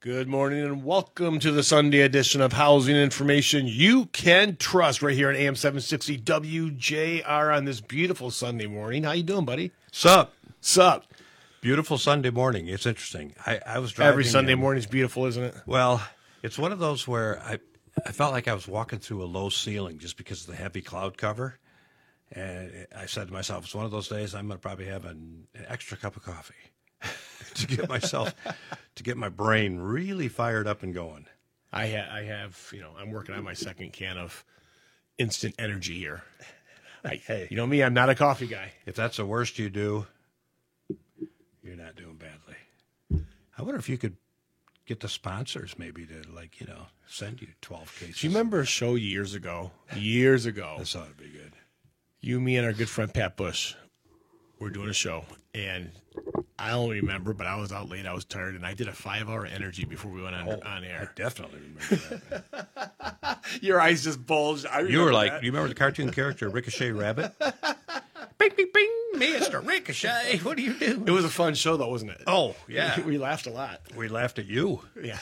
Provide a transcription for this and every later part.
Good morning and welcome to the Sunday edition of Housing Information You Can Trust right here on AM 760 WJR on this beautiful Sunday morning. How you doing, buddy? Sup? Sup? Beautiful Sunday morning. It's interesting. I was driving. Every Sunday morning is beautiful, isn't it? Well, it's one of those where I felt like I was walking through a low ceiling just because of the heavy cloud cover. And I said to myself, it's one of those days I'm going to probably have an extra cup of coffee to get my brain really fired up and going. I have, I'm working on my second can of instant energy here. Hey, you know me, I'm not a coffee guy. If that's the worst you do, you're not doing badly. I wonder if you could get the sponsors maybe to, send you 12 cases. Do you remember a show years ago? This ought to be good. You, me, and our good friend Pat Bush were doing a show, and I don't remember, but I was out late, I was tired, and I did a 5-hour energy before we went on air. I definitely remember that. Your eyes just bulged. You were like, you remember the cartoon character Ricochet Rabbit? Bing, bing, bing, Mr. Ricochet, what do you do? It was a fun show, though, wasn't it? Oh, yeah. We laughed a lot. We laughed at you. Yeah.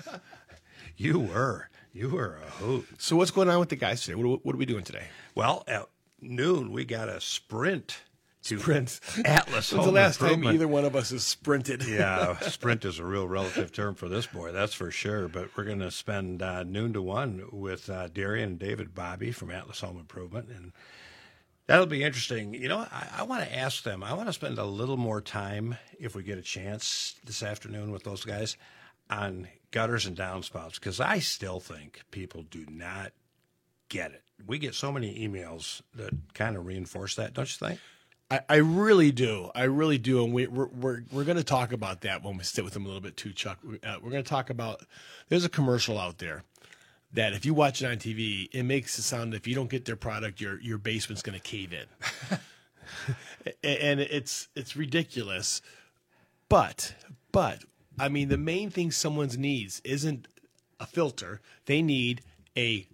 You were a hoot. So what's going on with the guys today? What are we doing today? Well, at noon, we got a sprint. Sprint. Atlas. When's the last time either one of us has sprinted? Yeah, sprint is a real relative term for this boy, that's for sure. But we're going to spend noon to 1 with Darian and David Bobby from Atlas Home Improvement, and that'll be interesting. I want to ask them. I want to spend a little more time, if we get a chance this afternoon with those guys, on gutters and downspouts, because I still think people do not get it. We get so many emails that kind of reinforce that, don't you think? I really do. And we're going to talk about that when we sit with them a little bit too, Chuck. We're going to talk about, there's a commercial out there that if you watch it on TV, it makes it sound if you don't get their product, your basement's going to cave in. And it's ridiculous. But I mean, the main thing someone needs isn't a filter. They need a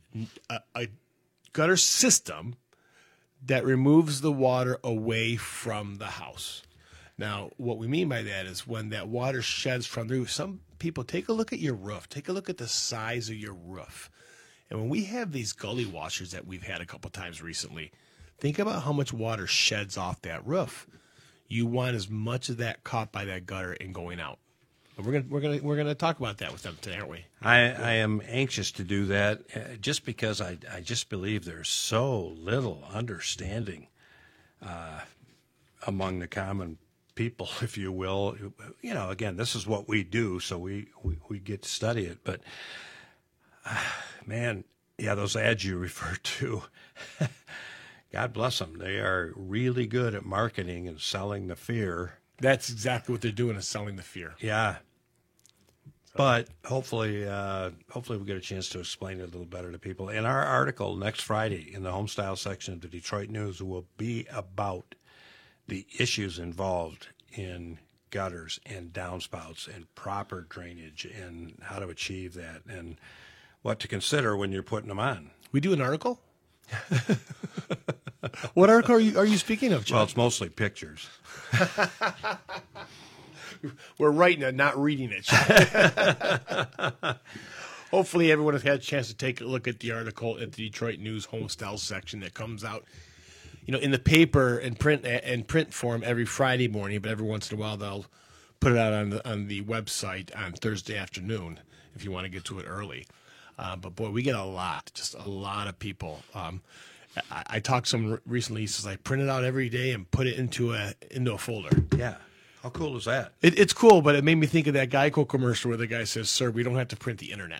gutter system that removes the water away from the house. Now, what we mean by that is when that water sheds from the roof, some people take a look at your roof. Take a look at the size of your roof. And when we have these gully washers that we've had a couple times recently, think about how much water sheds off that roof. You want as much of that caught by that gutter and going out. And we're gonna talk about that with them today, aren't we? I am anxious to do that, just because I just believe there's so little understanding among the common people, if you will. Again, this is what we do, so we get to study it. But man, yeah, those ads you refer to, God bless them. They are really good at marketing and selling the fear. That's exactly what they're doing, is selling the fear. Yeah. But hopefully we get a chance to explain it a little better to people. And our article next Friday in the Homestyle section of the Detroit News will be about the issues involved in gutters and downspouts and proper drainage and how to achieve that and what to consider when you're putting them on. We do an article? What article are you speaking of, John? Well, it's mostly pictures. We're writing it, not reading it. Hopefully everyone has had a chance to take a look at the article at the Detroit News Homestyle section that comes out, in the paper and print form every Friday morning, but every once in a while they'll put it out on the website on Thursday afternoon if you want to get to it early. But boy, we get just a lot of people. I talked to someone recently. He says I print it out every day and put it into a folder. Yeah, how cool is that? It's cool, but it made me think of that Geico commercial where the guy says, "Sir, we don't have to print the internet."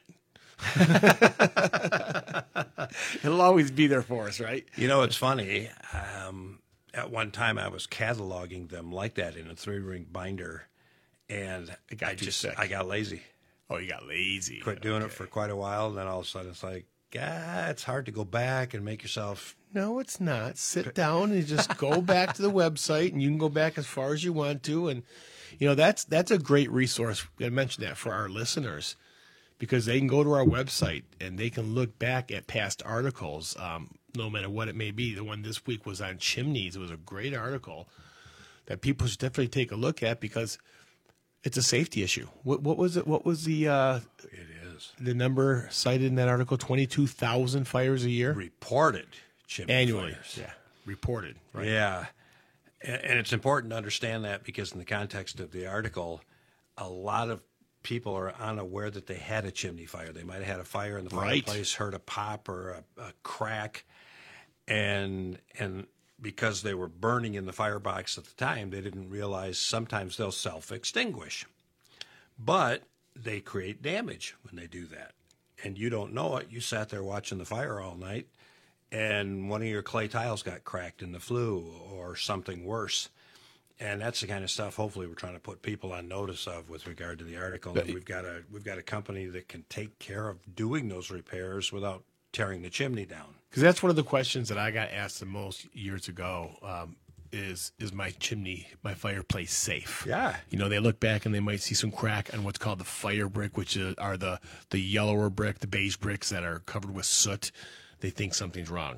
It'll always be there for us, right? It's funny. At one time, I was cataloging them like that in a 3-ring binder, and I got lazy. Oh, you got lazy. Quit doing it for quite a while, and then all of a sudden it's like, it's hard to go back and make yourself. No, it's not. Sit down and just go back to the website, and you can go back as far as you want to. And, that's a great resource. I mentioned that for our listeners, because they can go to our website and they can look back at past articles, no matter what it may be. The one this week was on chimneys. It was a great article that people should definitely take a look at, because It's a safety issue. What was it? What was the It is the number cited in that article? 22,000 fires a year reported chimney annually. fires. Yeah, reported. Right. Yeah, and it's important to understand that because in the context of the article, a lot of people are unaware that they had a chimney fire. They might have had a fire in the Right. fireplace, heard a pop or a crack, and because they were burning in the firebox at the time, they didn't realize sometimes they'll self-extinguish. But they create damage when they do that. And you don't know it. You sat there watching the fire all night, and one of your clay tiles got cracked in the flue or something worse. And that's the kind of stuff hopefully we're trying to put people on notice of with regard to the article. And we've got a company that can take care of doing those repairs without tearing the chimney down. Because that's one of the questions that I got asked the most years ago. Is my chimney, my fireplace safe? Yeah. You know, they look back and they might see some crack on what's called the fire brick, which are the yellower brick, the beige bricks that are covered with soot. They think something's wrong.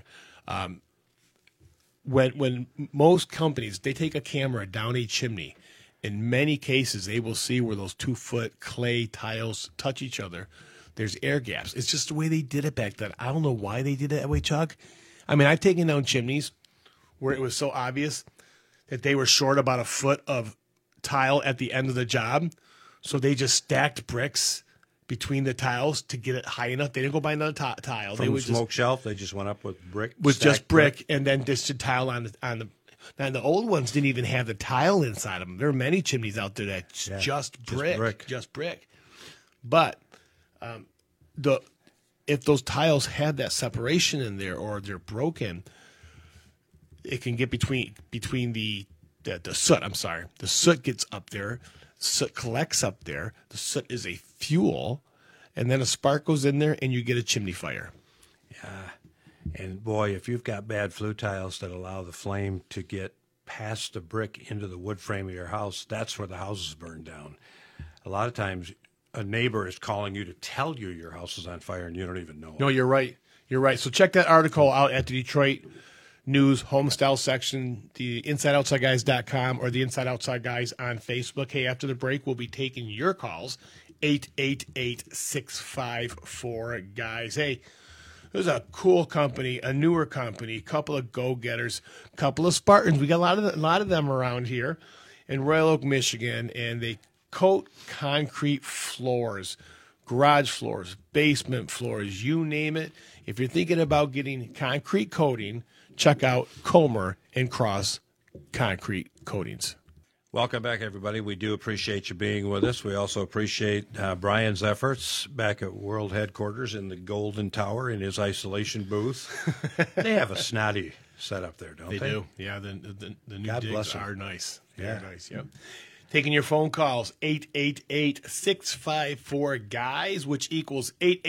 When most companies, they take a camera down a chimney, in many cases they will see where those 2-foot clay tiles touch each other. There's air gaps. It's just the way they did it back then. I don't know why they did it that way, Chuck. I mean, I've taken down chimneys where it was so obvious that they were short about a foot of tile at the end of the job. So they just stacked bricks between the tiles to get it high enough. They didn't go buy another tile. From the smoke shelf, they just went up with brick. With just brick and then just a tile on the. Now the old ones didn't even have the tile inside of them. There are many chimneys out there that's just brick. But if those tiles had that separation in there or they're broken, it can get between the soot. I'm sorry, the soot gets up there. Soot collects up there. The soot is a fuel, and then a spark goes in there, and you get a chimney fire. Yeah, and boy, if you've got bad flue tiles that allow the flame to get past the brick into the wood frame of your house, that's where the house is burned down. A lot of times, a neighbor is calling you to tell you your house is on fire, and you don't even know it. No, you're right. You're right. So check that article out at the Detroit News Homestyle section, the InsideOutsideGuys.com or the Inside Outside Guys on Facebook. Hey, after the break, we'll be taking your calls, 888-654-GUYS. Hey, there's a cool company, a newer company, a couple of go-getters, a couple of Spartans. We got a lot of them around here in Royal Oak, Michigan, and they coat concrete floors, garage floors, basement floors, you name it. If you're thinking about getting concrete coating, check out Comer and Cross Concrete Coatings. Welcome back, everybody. We do appreciate you being with us. We also appreciate Brian's efforts back at World Headquarters in the Golden Tower in his isolation booth. They have a snotty setup there, don't they? They do. Yeah, the new God bless digs them. are nice. Yeah. They're nice, yep. Taking your phone calls, 888-654-GUYS, which equals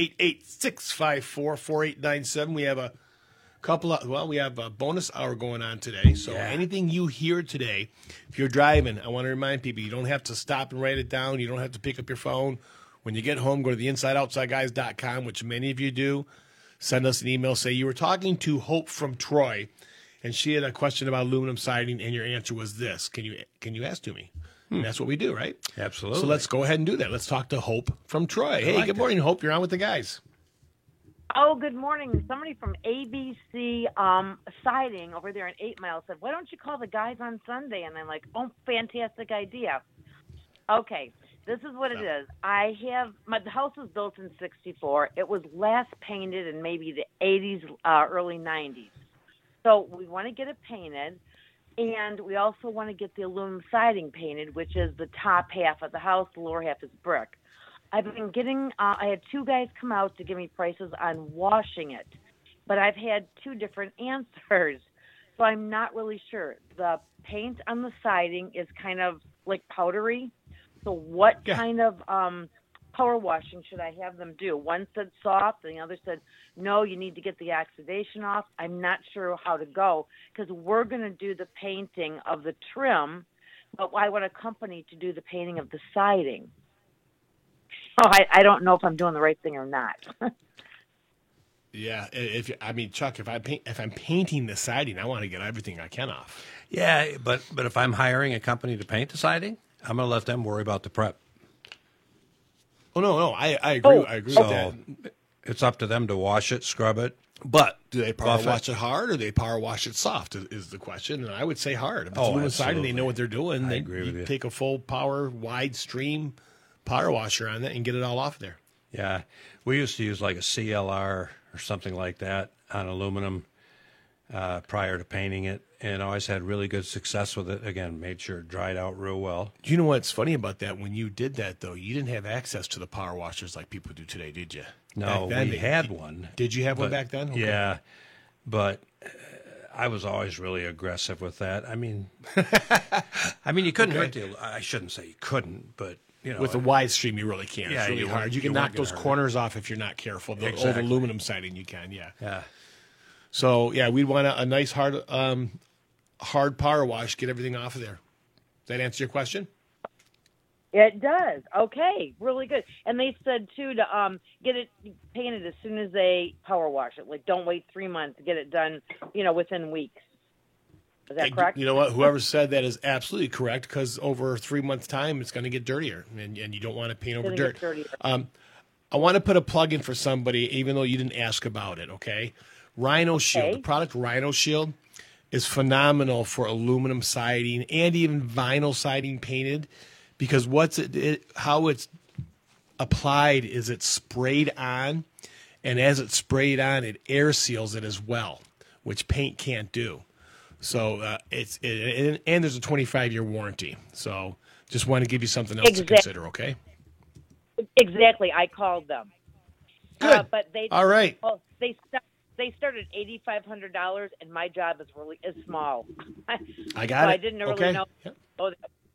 888-654-4897. We have a bonus hour going on today. So anything you hear today, if you're driving, I want to remind people, you don't have to stop and write it down. You don't have to pick up your phone. When you get home, go to the InsideOutsideGuys.com, which many of you do. Send us an email. Say you were talking to Hope from Troy, and she had a question about aluminum siding, and your answer was this. Can you ask to me? And that's what we do, right? Absolutely. So let's go ahead and do that. Let's talk to Hope from Troy. Hey, good morning, Hope. You're on with the guys. Oh, good morning. Somebody from ABC Siding over there in 8 Mile said, why don't you call the guys on Sunday? And I'm like, oh, fantastic idea. Okay, this is what it is. The house was built in 64. It was last painted in maybe the 80s, early 90s. So we want to get it painted, and we also want to get the aluminum siding painted, which is the top half of the house. The lower half is brick. I've been getting, I had 2 guys come out to give me prices on washing it, but I've had 2 different answers, so I'm not really sure. The paint on the siding is kind of like powdery, so what kind of power washing should I have them do? One said soft, and the other said, no, you need to get the oxidation off. I'm not sure how to go, because we're going to do the painting of the trim, but I want a company to do the painting of the siding. Oh, I don't know if I'm doing the right thing or not. Yeah, Chuck, if I'm painting the siding, I want to get everything I can off. Yeah, but if I'm hiring a company to paint the siding, I'm going to let them worry about the prep. Oh no, I agree. Oh. I agree with So that. it's up to them to wash it, scrub it. But do they power Buff it. wash it hard or do they power wash it soft is the question. And I would say hard. If it's Oh, aluminum siding, they absolutely. know what they're doing. I They agree with you. take a full power, wide stream power washer on that and get it all off there. Yeah, we used to use like a CLR or something like that on aluminum prior to painting it, and always had really good success with it. Again, made sure it dried out real well. Do you know what's funny about that? When you did that, though, you didn't have access to the power washers like people do today, did you? No, Back then, we had one. Did you have one but- back then? Okay. Yeah, but I was always really aggressive with that. I mean, you couldn't hurt the. I shouldn't say you couldn't, but you know, With the wide stream, you really can't. Yeah, It's really you hard. weren't- You can you knock weren't gonna those hurt it. corners off if you're not careful. The old Exactly. aluminum siding, you can, yeah. yeah. So, yeah, we'd want a nice hard power wash, get everything off of there. Does that answer your question? It does. Okay, really good. And they said too to get it painted as soon as they power wash it. Like, don't wait 3 months to get it done. Within weeks. Is that correct? You know what? Whoever said that is absolutely correct because over 3 months' time, it's going to get dirtier, and you don't want to paint over It's gonna dirt. get dirtier. I want to put a plug in for somebody, even though you didn't ask about it, okay? Rhino Shield. Okay. The product Rhino Shield is phenomenal for aluminum siding and even vinyl siding painted because how it's applied is it's sprayed on, and as it's sprayed on, it air seals it as well, which paint can't do. So and there's a 25-year warranty. So just want to give you something else to consider, okay? Exactly. I called them. Good. But they All right. Well, they started $8,500, and my job is small. I got it. I didn't really Okay. know. Yep. Oh,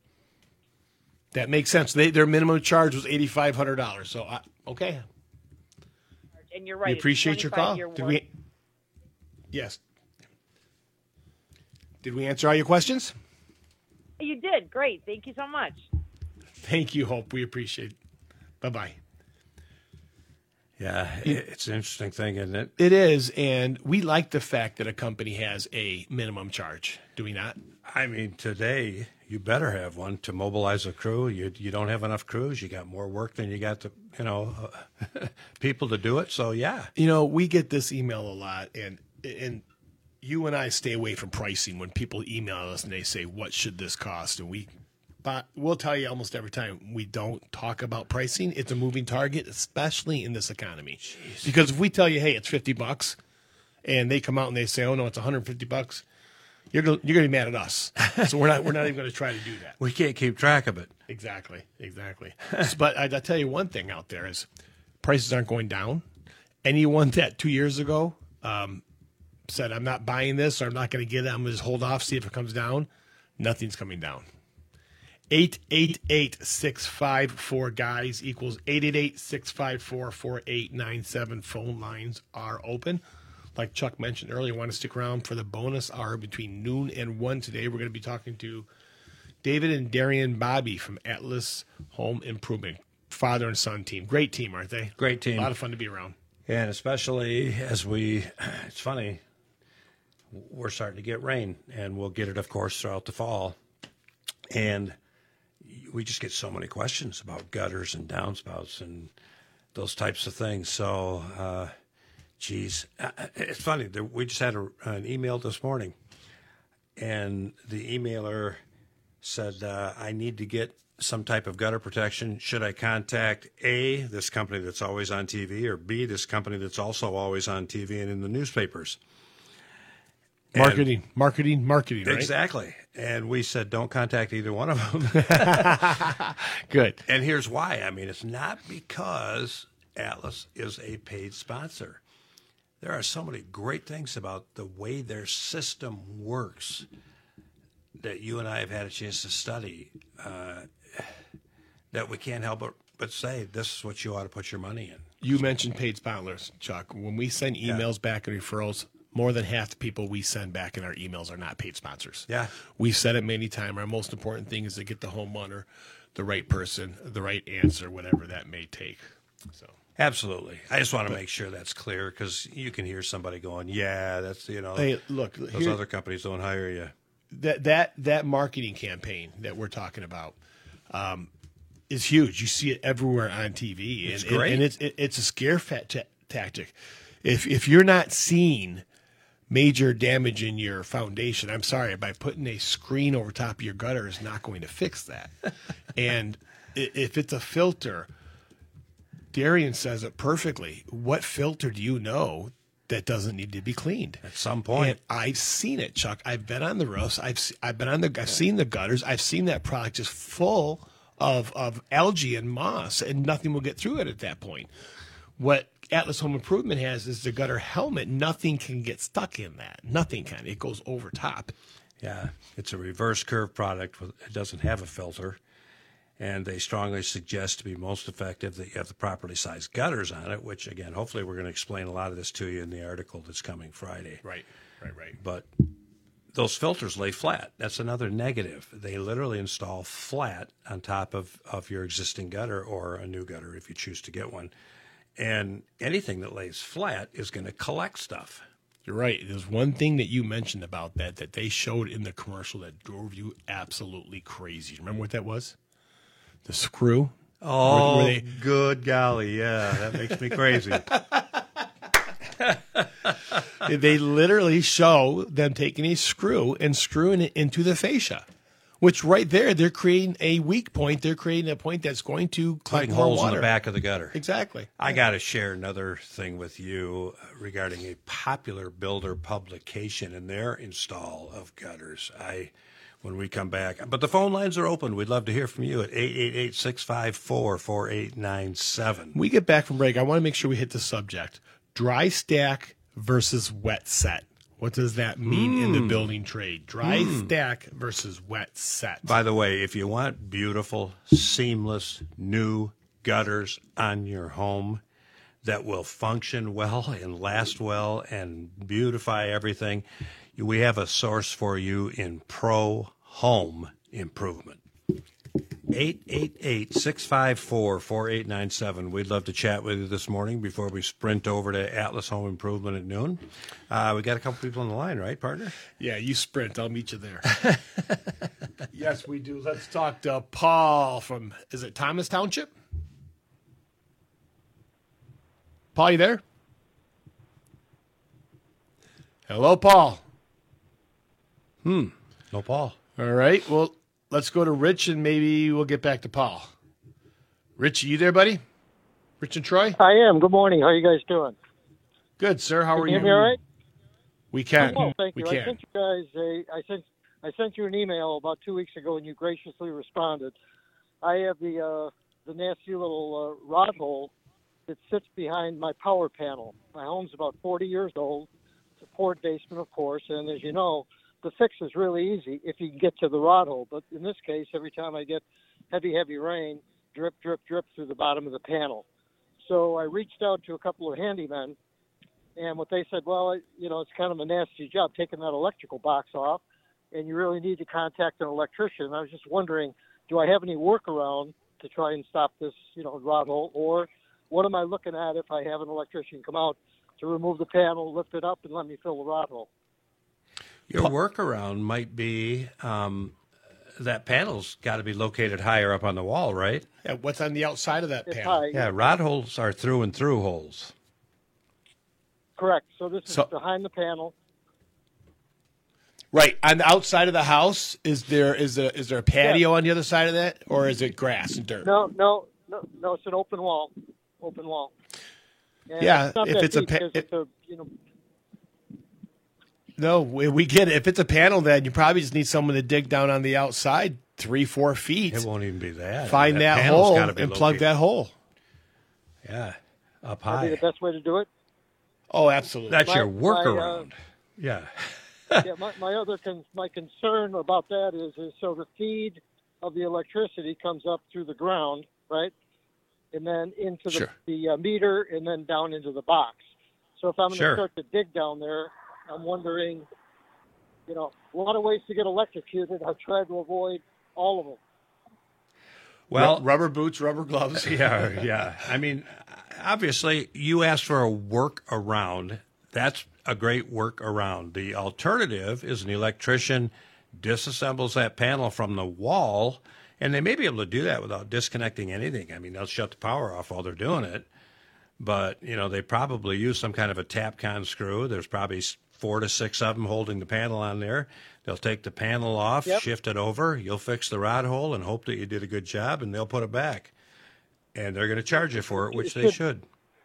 That makes sense. Their minimum charge was $8,500. So, okay. and you're right. We it's appreciate your call. 25-year Did warranty. we? Yes. Did we answer all your questions? You did. Great. Thank you so much. Thank you, Hope. We appreciate it. Bye-bye. Yeah, it's an interesting thing, isn't it? It is, and we like the fact that a company has a minimum charge. Do we not? I mean, today you better have one to mobilize a crew. You don't have enough crews. You got more work than you got to, people to do it. So yeah, We get this email a lot, and you and I stay away from pricing when people email us and they say, "What should this cost?" And we'll tell you almost every time we don't talk about pricing. It's a moving target, especially in this economy. Jeez. Because if we tell you, "Hey, it's $50," and they come out and they say, "Oh no, it's $150," you're going to be mad at us. So we're not even going to try to do that. we can't keep track of it. Exactly. But I tell you one thing out there is prices aren't going down. Anyone that 2 years ago said, "I'm not buying this," or "I'm not going to get it, I'm going to just hold off, see if it comes down," nothing's coming down. 888-654 guys equals 888-654-4897. Phone lines are open. Like Chuck mentioned earlier, want to stick around for the bonus hour between noon and 1 today. We're going to be talking to David and Darian Bobby from Atlas Home Improvement, father and son team. Great team, aren't they? Great team. A lot of fun to be around. And especially as it's funny, we're starting to get rain, and we'll get it, of course, throughout the fall. And we just get so many questions about gutters and downspouts and those types of things. So, it's funny. We just had an email this morning, and the emailer said, I need to get some type of gutter protection. Should I contact A, this company that's always on TV, or B, this company that's also always on TV and in the newspapers? Marketing, right? Exactly. And we said, don't contact either one of them. Good. And here's why. I mean, it's not because Atlas is a paid sponsor. There are so many great things about the way their system works that you and I have had a chance to study that we can't help but say, this is what you ought to put your money in. You mentioned paid sponsors, Chuck. When we send emails back and referrals, more than half the people we send back in our emails are not paid sponsors. Yeah. We've said it many times. Our most important thing is to get the homeowner, the right person, the right answer, whatever that may take. So Absolutely. I just want to make sure that's clear because you can hear somebody going, yeah, that's, hey, look, those other companies don't hire you. that marketing campaign that we're talking about, is huge. You see it everywhere on TV. It's great. And it's a scare tactic. If you're not seeing major damage in your foundation, I'm sorry, by putting a screen over top of your gutter is not going to fix that. And if it's a filter, Darian says it perfectly. What filter do you know that doesn't need to be cleaned at some point? And I've seen it, Chuck. I've been on the roofs. I've seen the gutters. I've seen that product just full of algae and moss, and nothing will get through it at that point. What Atlas Home Improvement has is the gutter helmet. Nothing can get stuck in that. Nothing can. It goes over top. Yeah, it's a reverse curve product. It doesn't have a filter, and they strongly suggest to be most effective that you have the properly sized gutters on it, which, again, hopefully we're going to explain a lot of this to you in the article that's coming Friday. Right. But those filters lay flat. That's another negative. They literally install flat on top of your existing gutter or a new gutter if you choose to get one. And anything that lays flat is going to collect stuff. You're right. There's one thing that you mentioned about that they showed in the commercial that drove you absolutely crazy. Remember what that was? The screw. Oh, good golly. Yeah, that makes me crazy. They literally show them taking a screw and screwing it into the fascia, which right there, they're creating a weak point. They're creating a point that's going to collect Cutting more holes water. in the back of the gutter. Exactly. I got to share another thing with you regarding a popular builder publication and their install of gutters. When we come back. But the phone lines are open. We'd love to hear from you at 888-654-4897. When we get back from break, I want to make sure we hit the subject. Dry stack versus wet set. What does that mean in the building trade? Dry stack versus wet set. By the way, if you want beautiful, seamless, new gutters on your home that will function well and last well and beautify everything, we have a source for you in Pro Home Improvement. 888-654-4897. We'd love to chat with you this morning before we sprint over to Atlas Home Improvement at noon. We got a couple people on the line, right, partner? Yeah, you sprint. I'll meet you there. Yes, we do. Let's talk to Paul from, is it Thomas Township? Paul, you there? Hello, Paul. No, Paul. All right. Well, let's go to Rich, and maybe we'll get back to Paul. Rich, you there, buddy? Rich and Troy? I am. Good morning. How are you guys doing? Good, sir. How are you? Can you hear me all right? We can. Well, thank you. We I can. sent you guys I sent you an email about 2 weeks ago, and you graciously responded. I have the nasty little rod hole that sits behind my power panel. My home's about 40 years old. It's a port basement, of course, and as you know, the fix is really easy if you can get to the rod hole. But in this case, every time I get heavy rain, drip, drip, drip through the bottom of the panel. So I reached out to a couple of handymen, and what they said, well, it's kind of a nasty job taking that electrical box off, and you really need to contact an electrician. I was just wondering, do I have any workaround to try and stop this, rod hole, or what am I looking at if I have an electrician come out to remove the panel, lift it up, and let me fill the rod hole? Your workaround might be that panel's got to be located higher up on the wall, right? Yeah, what's on the outside of that It's panel? high. Yeah, rod holes are through and through holes. Correct. So this is behind the panel. Right. On the outside of the house, is there a patio on the other side of that, or is it grass and dirt? No. It's an open wall. Open wall. And Yeah, not if that it's a deep, 'cause it's a, No, we get it. If it's a panel, then you probably just need someone to dig down on the outside 3-4 feet. It won't even be that. Find that panel's hole gotta be and plug located. that hole. Yeah, up that'd be high. the best way to do it. Oh, absolutely. That's your My, workaround. Yeah. Yeah, my concern about that is so the feed of the electricity comes up through the ground, right, and then into the meter, and then down into the box. So if I'm going to start to dig down there, I'm wondering, a lot of ways to get electrocuted. I've tried to avoid all of them. Well, rubber boots, rubber gloves. yeah. I mean, obviously, you asked for a workaround. That's a great workaround. The alternative is an electrician disassembles that panel from the wall And they may be able to do that without disconnecting anything. I mean, they'll shut the power off while they're doing it. But, they probably use some kind of a Tapcon screw. There's probably 4 to 6 of them holding the panel on there. They'll take the panel off, shift it over. You'll fix the rod hole and hope that you did a good job, and they'll put it back. And they're going to charge you for it, which they should.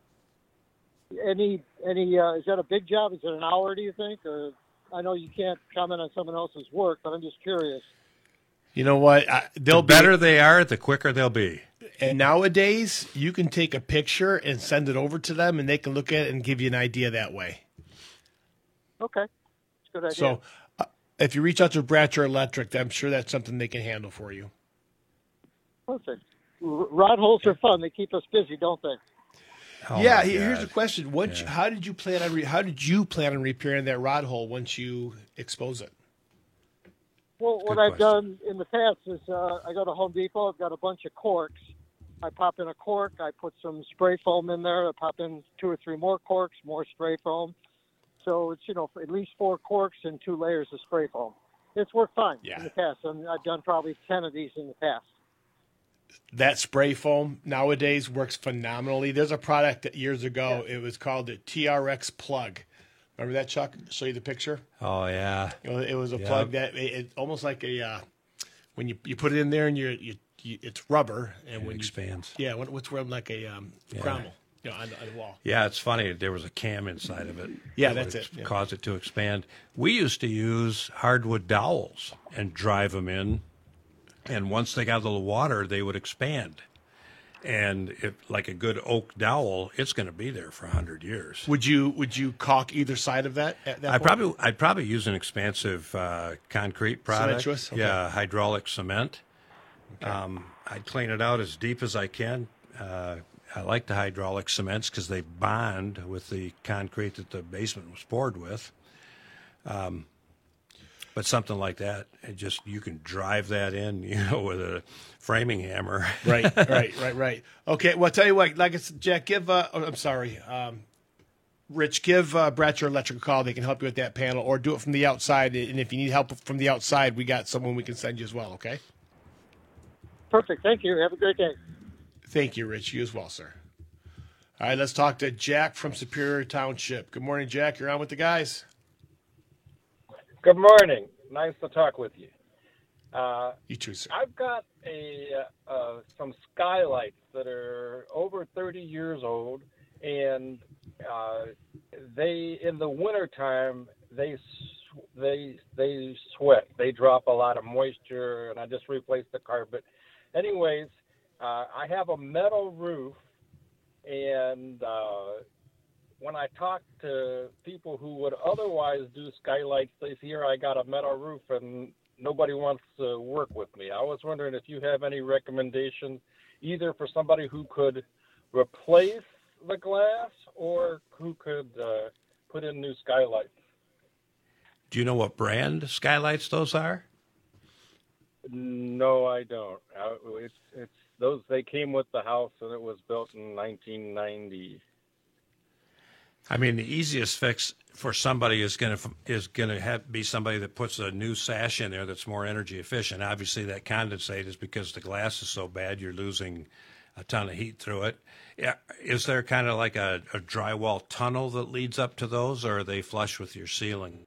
Is that a big job? Is it an hour, do you think? Or I know you can't comment on someone else's work, but I'm just curious. You know what? The better they are, the quicker they'll be. And nowadays, you can take a picture and send it over to them, and they can look at it and give you an idea that way. Okay. That's a good idea. So if you reach out to Bratcher Electric, I'm sure that's something they can handle for you. Perfect. Rod holes are fun. They keep us busy, don't they? Oh yeah, here's the question. How did you plan on repairing that rod hole once you expose it? Well, what I've done in the past is I go to Home Depot. I've got a bunch of corks. I pop in a cork. I put some spray foam in there. I pop in 2 or 3 more corks, more spray foam. So it's, at least 4 corks and 2 layers of spray foam. It's worked fine in the past. I've done probably 10 of these in the past. That spray foam nowadays works phenomenally. There's a product that years ago, it was called the TRX plug. Remember that, Chuck? Show you the picture. Oh yeah. It was a plug that it almost like a when you put it in there and it's rubber and when it expands. What's rubber like a cromwell, on the wall. Yeah, it's funny. There was a cam inside of it. Yeah, that's it. Caused it to expand. We used to use hardwood dowels and drive them in, and once they got a little water, they would expand. And like a good oak dowel, it's going to be there for 100 years. Would you caulk either side of that? I'd probably use an expansive concrete product. Cementous? Okay. Yeah, hydraulic cement. Okay. I'd clean it out as deep as I can. I like the hydraulic cements because they bond with the concrete that the basement was poured with. But something like that, you can drive that in, with a framing hammer. Right. Okay, well, I'll tell you what, like I said, Jack, Rich, give Bratcher Electric a call. They can help you with that panel, or do it from the outside. And if you need help from the outside, we got someone we can send you as well, okay? Perfect. Thank you. Have a great day. Thank you, Rich. You as well, sir. All right, let's talk to Jack from Superior Township. Good morning, Jack. You're on with the guys. Good morning. Nice to talk with you. You too, sir. I've got some skylights that are over 30 years old, and they in the wintertime they sweat. They drop a lot of moisture, and I just replaced the carpet. Anyways, I have a metal roof, and when I talk to people who would otherwise do skylights, they say, here I got a metal roof and nobody wants to work with me. I was wondering if you have any recommendations, either for somebody who could replace the glass or who could put in new skylights. Do you know what brand skylights those are? No, I don't. It's those. They came with the house, and it was built in 1990. I mean, the easiest fix for somebody is going to be somebody that puts a new sash in there that's more energy efficient. Obviously, that condensate is because the glass is so bad you're losing a ton of heat through it. Yeah, is there kind of like a drywall tunnel that leads up to those, or are they flush with your ceiling?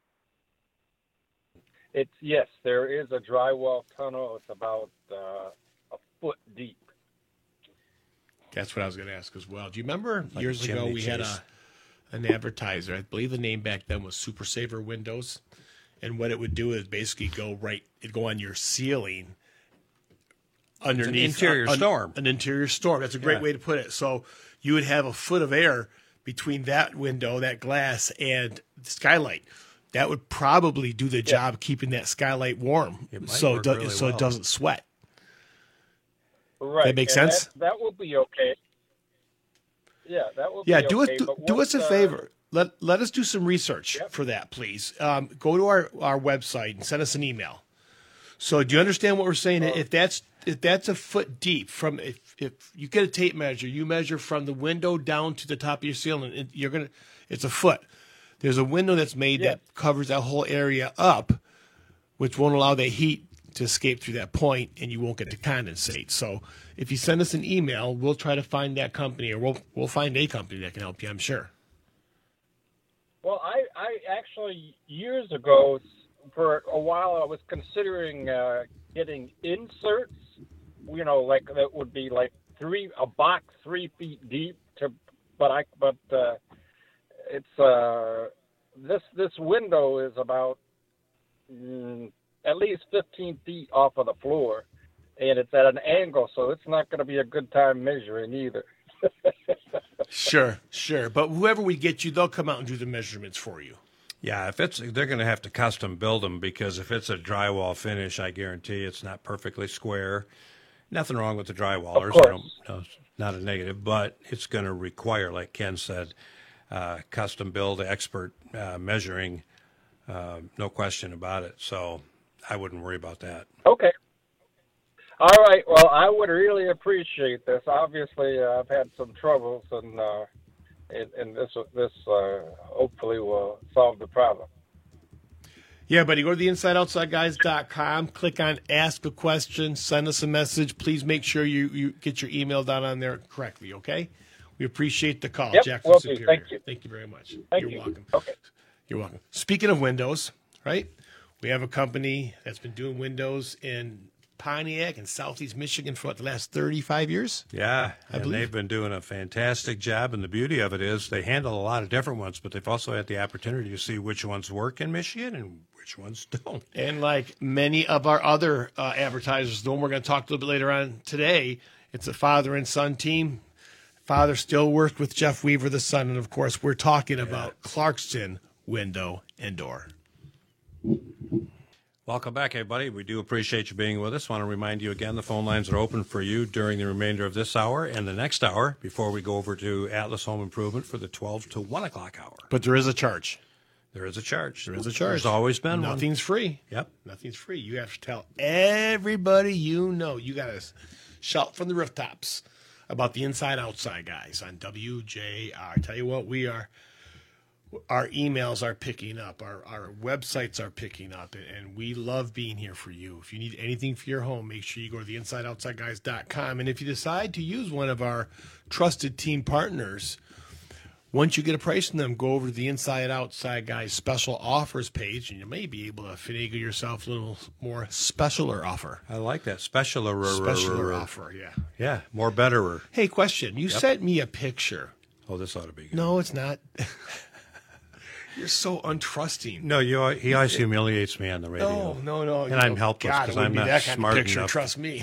Yes, there is a drywall tunnel. It's about a foot deep. That's what I was going to ask as well. Do you remember years ago we had an advertiser? I believe the name back then was Super Saver Windows, and what it would do is basically it'd go on your ceiling underneath an interior storm. An interior storm. That's a great way to put it. So you would have a foot of air between that window, that glass, and the skylight. That would probably do the job keeping that skylight warm, so it doesn't sweat. Right. That makes sense? That will be okay. Yeah, that will be okay. Do us a favor. Let us do some research for that, please. Go to our website and send us an email. So do you understand what we're saying? If that's a foot deep if you get a tape measure, you measure from the window down to the top of your ceiling, it's a foot. There's a window that's made that covers that whole area up, which won't allow the heat to escape through that point, and you won't get to condensate. So if you send us an email, we'll try to find that company, or we'll find a company that can help you, I'm sure. Well, I actually, years ago, for a while, I was considering getting inserts, like that would be like a box 3 feet deep. This window is about at least 15 feet off of the floor, and it's at an angle, so it's not going to be a good time measuring either. Sure. But whoever we get you, they'll come out and do the measurements for you. Yeah, they're going to have to custom build them, because if it's a drywall finish, I guarantee it's not perfectly square. Nothing wrong with the drywallers. Of course. No, it's not a negative, but it's going to require, like Ken said, custom build, expert measuring, no question about it. So I wouldn't worry about that. Okay. All right. Well, I would really appreciate this. Obviously, I've had some troubles, and this hopefully will solve the problem. Yeah, buddy, go to theinsideoutsideguys.com, click on Ask a Question, send us a message. Please make sure you get your email down on there correctly, okay? We appreciate the call, Yep, Jackson will do. Superior. Thank you. Thank you very much. You're welcome. Okay. You're welcome. Speaking of windows, right? We have a company that's been doing windows in Pontiac and Southeast Michigan for the last 35 years. Yeah, I believe. They've been doing a fantastic job, and the beauty of it is they handle a lot of different ones, but they've also had the opportunity to see which ones work in Michigan and which ones don't. And like many of our other advertisers, the one we're going to talk a little bit later on today, it's a father and son team. Father still worked with Jeff Weaver, the son, and of course we're talking about Clarkston Window and Door. Welcome back, everybody. We do appreciate you being with us. Want to remind you again, the phone lines are open for you during the remainder of this hour and the next hour before we go over to Atlas Home Improvement for the 12 to 1 o'clock hour. But there is a charge. There is a charge. There's always been one. Nothing's free. Yep. Nothing's free. You have to tell everybody you know. You got to shout from the rooftops about the Inside Outside Guys on WJR. Tell you what, our emails are picking up. Our websites are picking up, and we love being here for you. If you need anything for your home, make sure you go to theinsideoutsideguys.com. And if you decide to use one of our trusted team partners, once you get a price from them, go over to the Inside Outside Guys special offers page, and you may be able to finagle yourself a little more specialer offer. I like that. Specialer offer, yeah. Yeah, more betterer. Hey, question. You sent me a picture. Oh, this ought to be good. No, it's not. You're so untrusting. No, he always humiliates me on the radio. No. And I'm helpless because I'm not that kind smart of picture, enough. Trust me.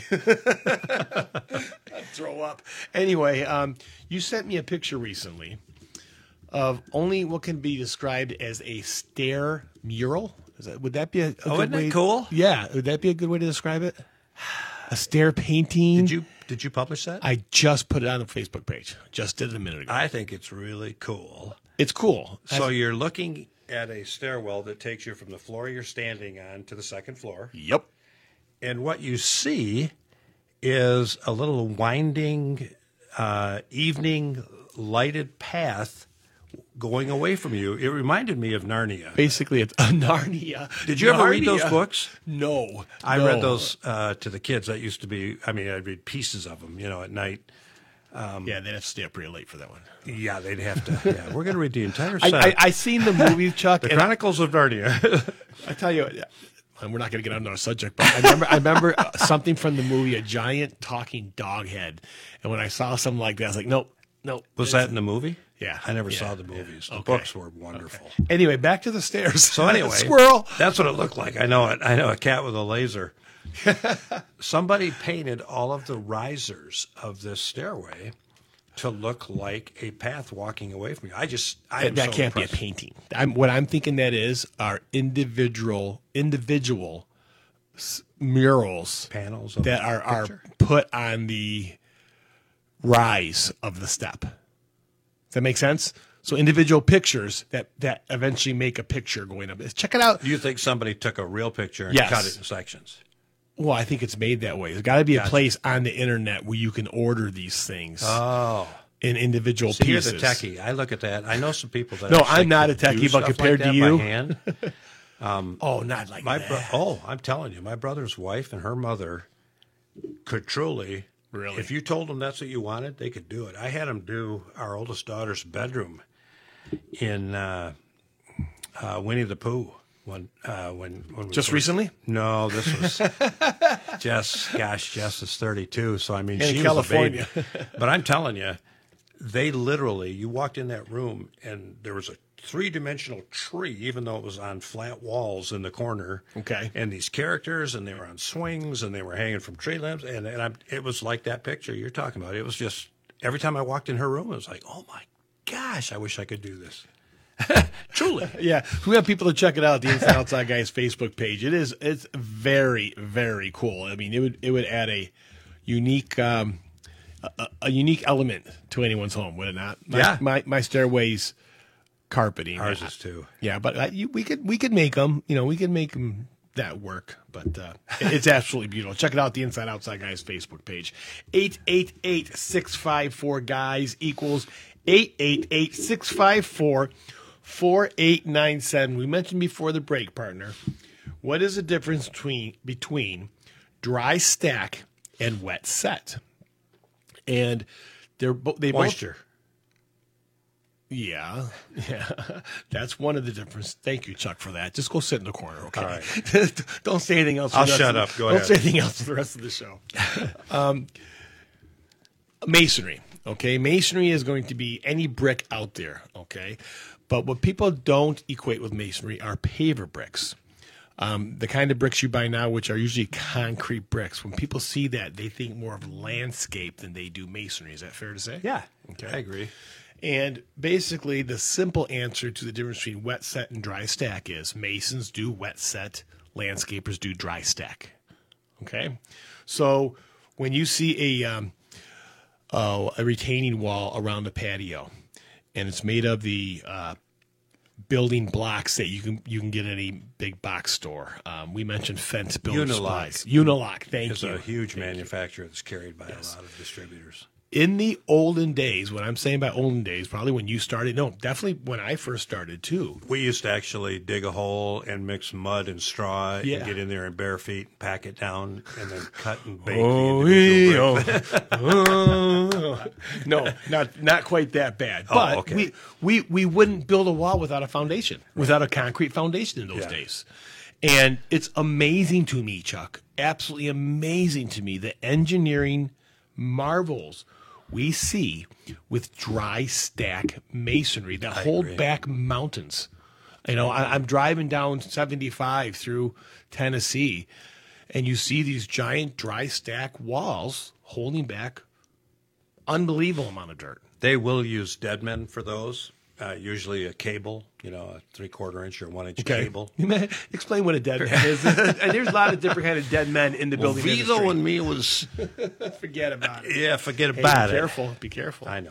I'd throw up. Anyway, you sent me a picture recently of only what can be described as a stair mural. Would that be a good isn't way? that cool? Yeah. Would that be a good way to describe it? A stair painting. Did you publish that? I just put it on the Facebook page. Just did it a minute ago. I think it's really cool. It's cool. So you're looking at a stairwell that takes you from the floor you're standing on to the second floor. Yep. And what you see is a little winding evening lighted path going away from you. It reminded me of Narnia. Basically, it's a Narnia. Did you ever read those books? No. I read those to the kids. That used to be, I'd read pieces of them, at night. Yeah, they'd have to stay up pretty late for that one. Yeah, they'd have to. Yeah, we're going to read the entire set. I seen the movie, Chuck. The Chronicles of Narnia. I tell you, and we're not going to get on our subject, but I remember something from the movie, a giant talking dog head. And when I saw something like that, I was like, nope. Was that in the movie? Yeah. I never saw the movies. Yeah. The books were wonderful. Okay. Anyway, back to the stairs. So anyway, squirrel. That's what it looked like. I know it. I know a cat with a laser. Somebody painted all of the risers of this stairway to look like a path walking away from you. That can't be a painting. What I'm thinking that is are individual murals, panels that are put on the rise of the step. Does that make sense? So individual pictures that eventually make a picture going up. Check it out. You think somebody took a real picture and cut it in sections? Well, I think it's made that way. There's got to be a place on the internet where you can order these things. Oh. In individual pieces. You're the techie. I look at that. I know some people that. No, I'm not a techie, but compared to you, by hand. Not like that. I'm telling you, my brother's wife and her mother could truly, Really? if you told them that's what you wanted, they could do it. I had them do our oldest daughter's bedroom in Winnie the Pooh. When we Just recently? No, this was Jess is 32, so I mean, In she California. was a baby. But I'm telling you, they literally, you walked in that room and there was a 3-dimensional tree, even though it was on flat walls in the corner. Okay. And these characters, and they were on swings, and they were hanging from tree limbs, it was like that picture you're talking about. It was just, every time I walked in her room, it was like, oh my gosh, I wish I could do this. Truly. Yeah, we have people to check it out. The Inside Outside Guys Facebook page. It's very, very cool. I mean, it would add a unique a unique element to anyone's home, would it not? My stairway's carpeting. Ours is too. Yeah, but we could make them. We could make them that work. But it's absolutely beautiful. Check it out. The Inside Outside Guys Facebook page. 888-654-GUYS equals 888-654-4897. We mentioned before the break, partner, what is the difference between dry stack and wet set? And they Moisture. both. Yeah, that's one of the differences. Thank you, Chuck, for that. Just go sit in the corner, okay? All right. Don't say anything else. I'll shut up. Go ahead. Don't say anything else for the rest of the show. Masonry, okay? Masonry is going to be any brick out there, okay? But what people don't equate with masonry are paver bricks. The kind of bricks you buy now, which are usually concrete bricks. When people see that, they think more of landscape than they do masonry. Is that fair to say? Yeah, Okay. I agree. And basically, the simple answer to the difference between wet set and dry stack is masons do wet set, landscapers do dry stack. Okay? So when you see a retaining wall around the patio, and it's made of the building blocks that you can get at any big box store. We mentioned Fence Building Supplies. Unilock, thank It's you. a huge manufacturer that's carried by a lot of distributors. In the olden days, when I'm saying by olden days, probably when you started, no, definitely when I first started too. We used to actually dig a hole and mix mud and straw Yeah. and get in there in bare feet, pack it down, and then cut and bake Oh, the individual bricks. No, not quite that bad. Oh, But okay. we wouldn't build a wall without a foundation, without a concrete foundation in those Yeah. days. And it's amazing to me, Chuck, absolutely amazing to me, the engineering marvels we see with dry stack masonry that hold agree. back mountains. I'm driving down 75 through Tennessee, and you see these giant dry stack walls holding back unbelievable amount of dirt. They will use dead men for those, usually a cable, a 3/4 inch or 1 inch cable. You may explain what a dead man is. And there's a lot of different kind of dead men in the building Vito industry. and me was, Forget about it. yeah, forget Hey, about be it. careful. Be careful. I know.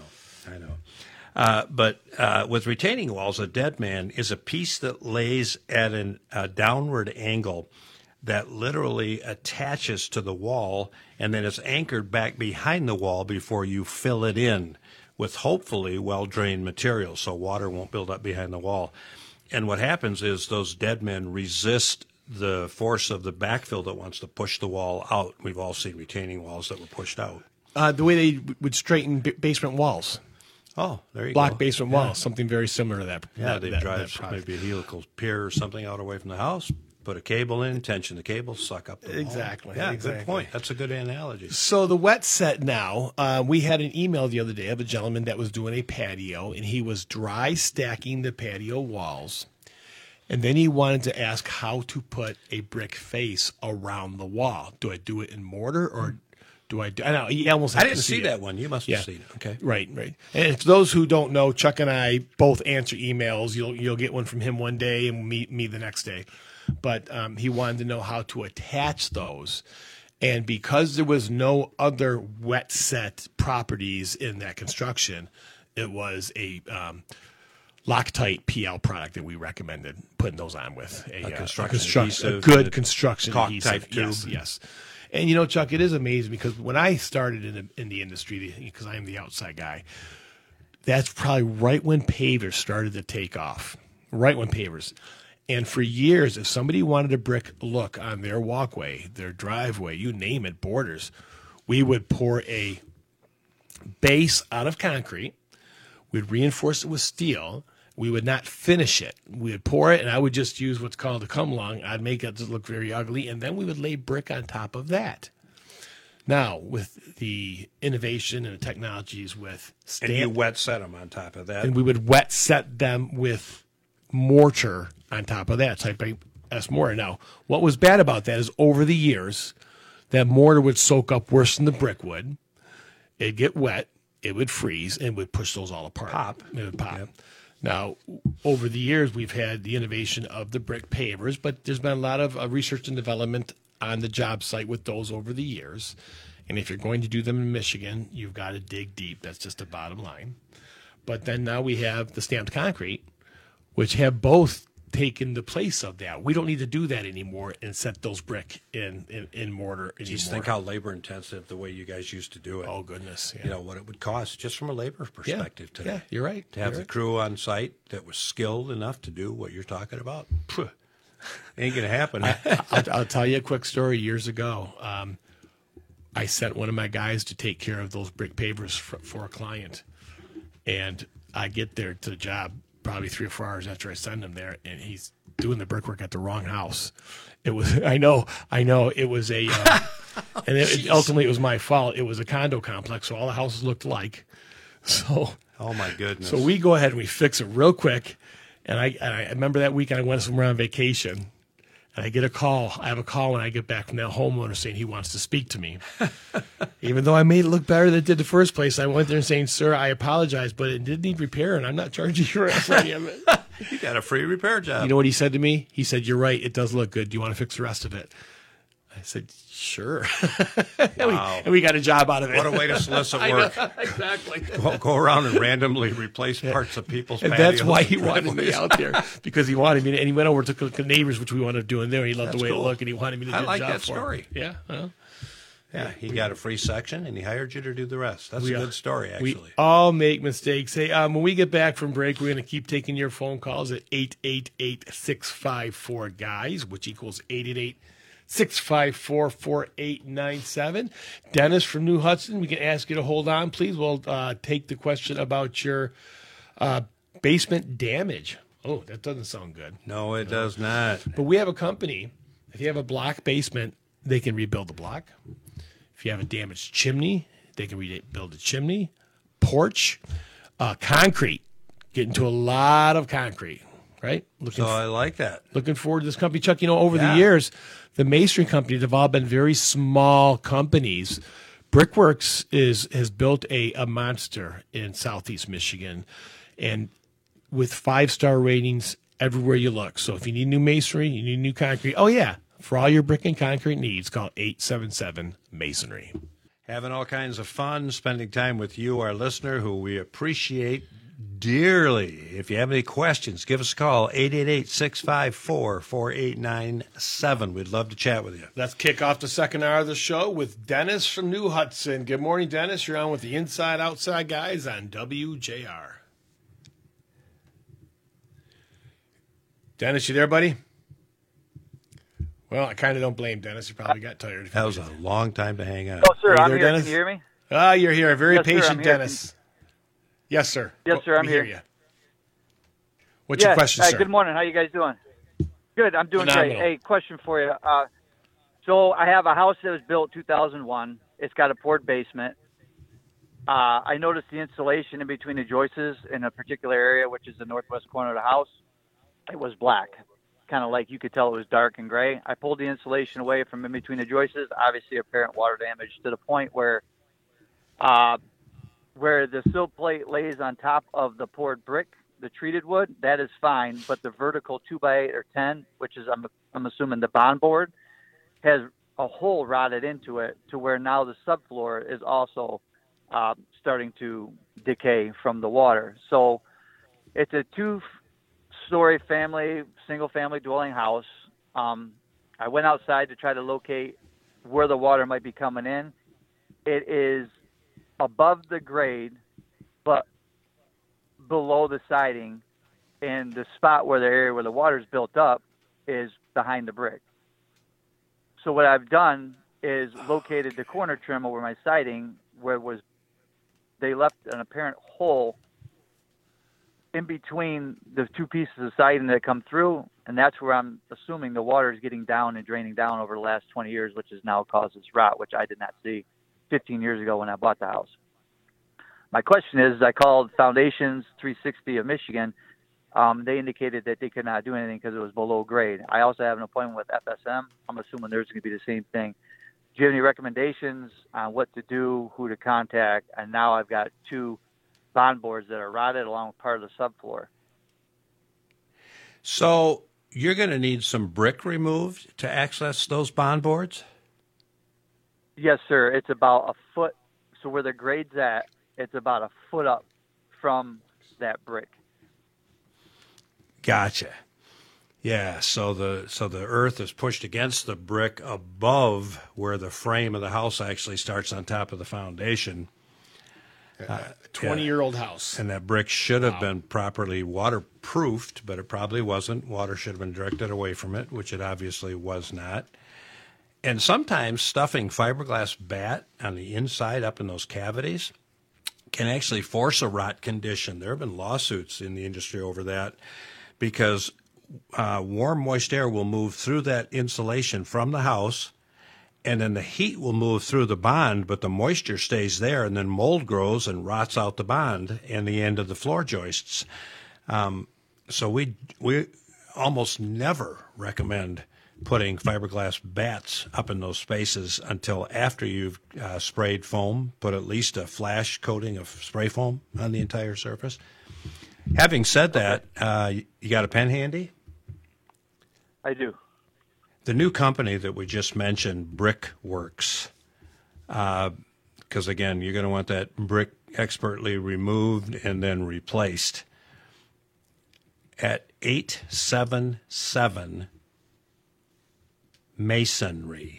But with retaining walls, a dead man is a piece that lays at a downward angle that literally attaches to the wall and then is anchored back behind the wall before you fill it in with hopefully well-drained material so water won't build up behind the wall. And what happens is those dead men resist the force of the backfill that wants to push the wall out. We've all seen retaining walls that were pushed out. The way they would straighten basement walls, Oh, there you block go. basement walls, something very similar to that. Yeah, they that drive product. maybe a helical pier or something out away from the house, put a cable in, tension the cable, suck up the wall. Exactly, Yeah, exactly. good point. That's a good analogy. So the wet set now, we had an email the other day of a gentleman that was doing a patio, and he was dry stacking the patio walls. And then he wanted to ask how to put a brick face around the wall. Do I do it in mortar or do I do? I know he almost. I had didn't to see it. that one. You must have Yeah. seen it. Okay. Right. And for those who don't know, Chuck and I both answer emails. You'll get one from him one day and me the next day. But he wanted to know how to attach those. And because there was no other wet set properties in that construction, it was a Loctite PL product that we recommended putting those on with a construction a adhesive, good the construction caulk adhesive. type tube. Yes. And Chuck, it is amazing because when I started in the industry, because I am the outside guy, that's probably right when pavers started to take off. Right when pavers. And for years, if somebody wanted a brick look on their walkway, their driveway, you name it, borders, we would pour a base out of concrete. We'd reinforce it with steel. We would not finish it. We would pour it, and I would just use what's called a come along. I'd make it look very ugly, and then we would lay brick on top of that. Now, with the innovation and the technologies with And you wet set them on top of that. and we would wet set them with mortar on top of that, type S mortar. Now, what was bad about that is over the years, that mortar would soak up worse than the brick would. It'd get wet, it would freeze, and would push those all apart. Pop. It would pop. Yep. Now, over the years, we've had the innovation of the brick pavers, but there's been a lot of research and development on the job site with those over the years. And if you're going to do them in Michigan, you've got to dig deep. That's just the bottom line. But then now we have the stamped concrete, which have both taken the place of that. We don't need to do that anymore and set those brick in mortar anymore. Just think how labor intensive the way you guys used to do it. Oh, goodness. Yeah. You know, what it would cost just from a labor perspective today. Yeah, you're right. To have You're the right. crew on site that was skilled enough to do what you're talking about, phew, ain't going to happen. I'll tell you a quick story. Years ago, I sent one of my guys to take care of those brick pavers for a client. And I get there to the job probably 3 or 4 hours after I send him there, and he's doing the brickwork at the wrong house. It was, I know, it was a, and ultimately it was my fault. It was a condo complex, so all the houses looked alike. So, Oh, my goodness. so we go ahead and we fix it real quick. And I remember that weekend I went somewhere on vacation, and I get a call. I have a call when I get back from that homeowner saying he wants to speak to me. Even though I made it look better than it did the first place, I went there and saying, "Sir, I apologize, but it did need repair, and I'm not charging you for any of it." You got a free repair job. You know what he said to me? He said, "You're right. It does look good. Do you want to fix the rest of it?" I said, "Sure." Wow. and we got a job out of it. What a way to solicit work. Exactly. Go around and randomly replace parts of people's And patios. that's why he and wanted me driveways. out there, because he wanted me. And he went over to the neighbors, which we wanted to do in there. He loved That's the way cool. it looked, and he wanted me to do I the like job that for him. story. Yeah. Well, Yeah, he got a free section, and he hired you to do the rest. That's a good story, we actually. all make mistakes. Hey, when we get back from break, we're going to keep taking your phone calls at 888-654-GUYS, which equals 888-654-4897. Dennis from New Hudson, we can ask you to hold on, please. We'll take the question about your basement damage. Oh, that doesn't sound good. No, it does not. But we have a company. If you have a block basement, they can rebuild the block. If you have a damaged chimney, they can rebuild the chimney, porch, concrete. Get into a lot of concrete, right? So I like that. Looking forward to this company, Chuck. You know, over Yeah. the years, the masonry companies have all been very small companies. Brickworks has built a monster in Southeast Michigan, and with 5-star ratings everywhere you look. So if you need new masonry, you need new concrete. Oh yeah, for all your brick and concrete needs, call 877 Masonry. Having all kinds of fun, spending time with you, our listener, who we appreciate dearly. If you have any questions, give us a call, 888-654-4897. We'd love to chat with you. Let's kick off the second hour of the show with Dennis from New Hudson. Good morning, Dennis. You're on with the Inside Outside Guys on WJR. Dennis, you there, buddy? Well, I kind of don't blame Dennis. You probably got tired. That was a long time to hang on. Oh, sir, Are you I'm there, here. Dennis? Can you hear me? Ah, you're here. A very Yes, sir, I'm patient here. Dennis. Yes, sir. Yes, sir, I'm We hear here. you. What's your question, sir? Good morning. How you guys doing? Good. I'm doing Phenomenal. great. Hey, question for you. So I have a house that was built 2001. It's got a poured basement. I noticed the insulation in between the joists in a particular area, which is the northwest corner of the house. It was black, kind of like you could tell it was dark and gray. I pulled the insulation away from in between the joists. Obviously, apparent water damage to the point where the sill plate lays on top of the poured brick, the treated wood, that is fine. But the vertical 2x8 or 10, which is I'm assuming the bond board, has a hole rotted into it to where now the subfloor is also starting to decay from the water. So it's a 2-story single-family dwelling house. I went outside to try to locate where the water might be coming in. It is above the grade, but below the siding and the spot where the area where the water's built up is behind the brick. So what I've done is located the corner trim over my siding where they left an apparent hole in between the two pieces of siding that come through, and that's where I'm assuming the water is getting down and draining down over the last 20 years, which has now caused this rot, which I did not see 15 years ago when I bought the house. My question is, I called Foundations 360 of Michigan. They indicated that they could not do anything because it was below grade. I also have an appointment with FSM. I'm assuming there's going to be the same thing. Do you have any recommendations on what to do, who to contact? And now I've got 2 bond boards that are rotted along with part of the subfloor. So you're going to need some brick removed to access those bond boards? Yes, sir. It's about a foot. So where the grade's at, it's about a foot up from that brick. Gotcha. Yeah, so the earth is pushed against the brick above where the frame of the house actually starts on top of the foundation. 20-year-old house. And that brick should have been properly waterproofed, but it probably wasn't. Water should have been directed away from it, which it obviously was not. And sometimes stuffing fiberglass bat on the inside up in those cavities can actually force a rot condition. There have been lawsuits in the industry over that because warm, moist air will move through that insulation from the house, and then the heat will move through the bond, but the moisture stays there, and then mold grows and rots out the bond and the end of the floor joists. So we almost never recommend putting fiberglass bats up in those spaces until after you've sprayed foam, put at least a flash coating of spray foam on the entire surface. Having said that, you got a pen handy? I do. The new company that we just mentioned, Brickworks, because, again, you're going to want that brick expertly removed and then replaced, at 877 Masonry,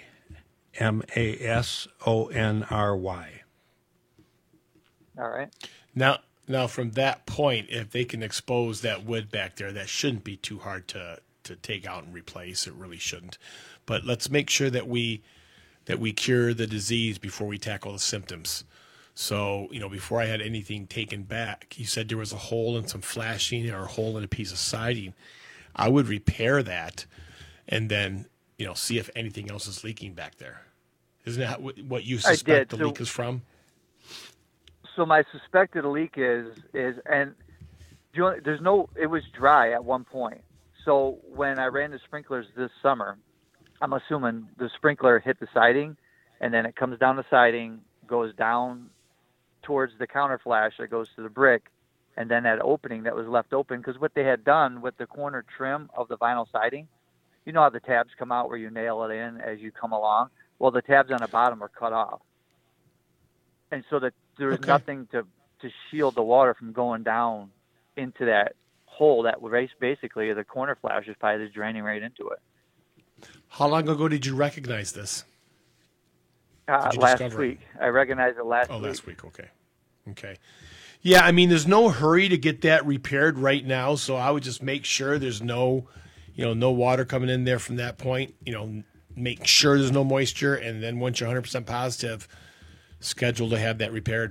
Masonry. All right. Now, from that point, if they can expose that wood back there, that shouldn't be too hard to take out and replace. It really shouldn't. But let's make sure that we cure the disease before we tackle the symptoms. So, before I had anything taken back, you said there was a hole in some flashing or a hole in a piece of siding. I would repair that and then, see if anything else is leaking back there. Isn't that what you suspect the leak is from? So my suspected leak is and it was dry at one point. So when I ran the sprinklers this summer, I'm assuming the sprinkler hit the siding, and then it comes down the siding, goes down towards the counter flash that goes to the brick, and then that opening that was left open, because what they had done with the corner trim of the vinyl siding, you know how the tabs come out where you nail it in as you come along? Well, the tabs on the bottom are cut off. And so that there was nothing to shield the water from going down into that hole that was basically the corner flash is probably just draining right into it. How long ago did you recognize this? Last week. I recognized it last week. Oh, last week. Okay. Yeah, there's no hurry to get that repaired right now, so I would just make sure there's no water coming in there from that point. Make sure there's no moisture, and then once you're 100% positive, schedule to have that repaired.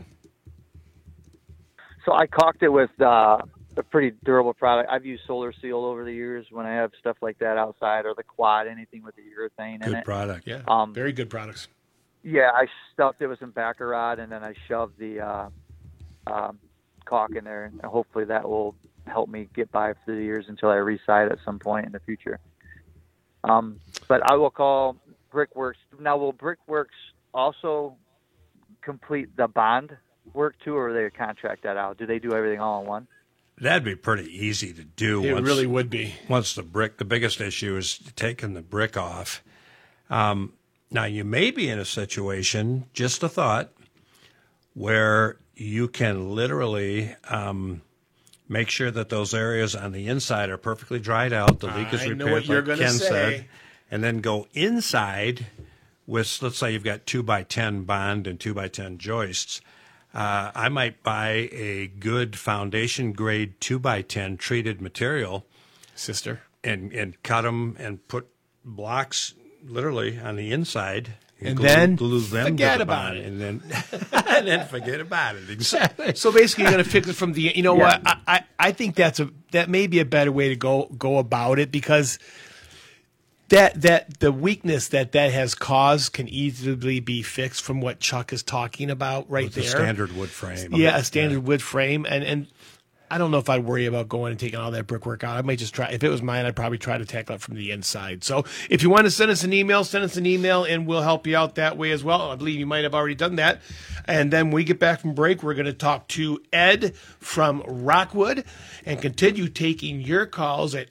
So I caulked it with a pretty durable product. I've used Solar Seal over the years when I have stuff like that outside, or the Quad, anything with the urethane in it. Good product. Yeah, very good products. Yeah, I stuffed it with some Baccarat, and then I shoved the caulk in there, and hopefully that will help me get by for the years until I reside at some point in the future. But I will call Brickworks. Now, will Brickworks also complete the bond work too, or they contract that out? Do they do everything all in one? That'd be pretty easy to do. It really would be. Once the biggest issue is taking the brick off. Now, you may be in a situation, just a thought, where you can literally make sure that those areas on the inside are perfectly dried out. The leak is repaired, like Ken said, and then go inside with, let's say you've got 2x10 bond and 2x10 joists. I might buy a good foundation grade 2x10 treated material, sister, and cut them and put blocks literally on the inside. And then glue them forget to the about bond, it. and then forget about it. Exactly. So basically, you're going to fix it from the. You know what? I think that may be a better way to go about it, because that the weakness that has caused can easily be fixed from what Chuck is talking about right With there. a standard wood frame. Yeah, a standard wood frame, and I don't know if I'd worry about going and taking all that brickwork out. I might just try. If it was mine, I'd probably try to tackle it from the inside. So if you want to send us an email, and we'll help you out that way as well. I believe you might have already done that. And then when we get back from break, we're going to talk to Ed from Rockwood and continue taking your calls at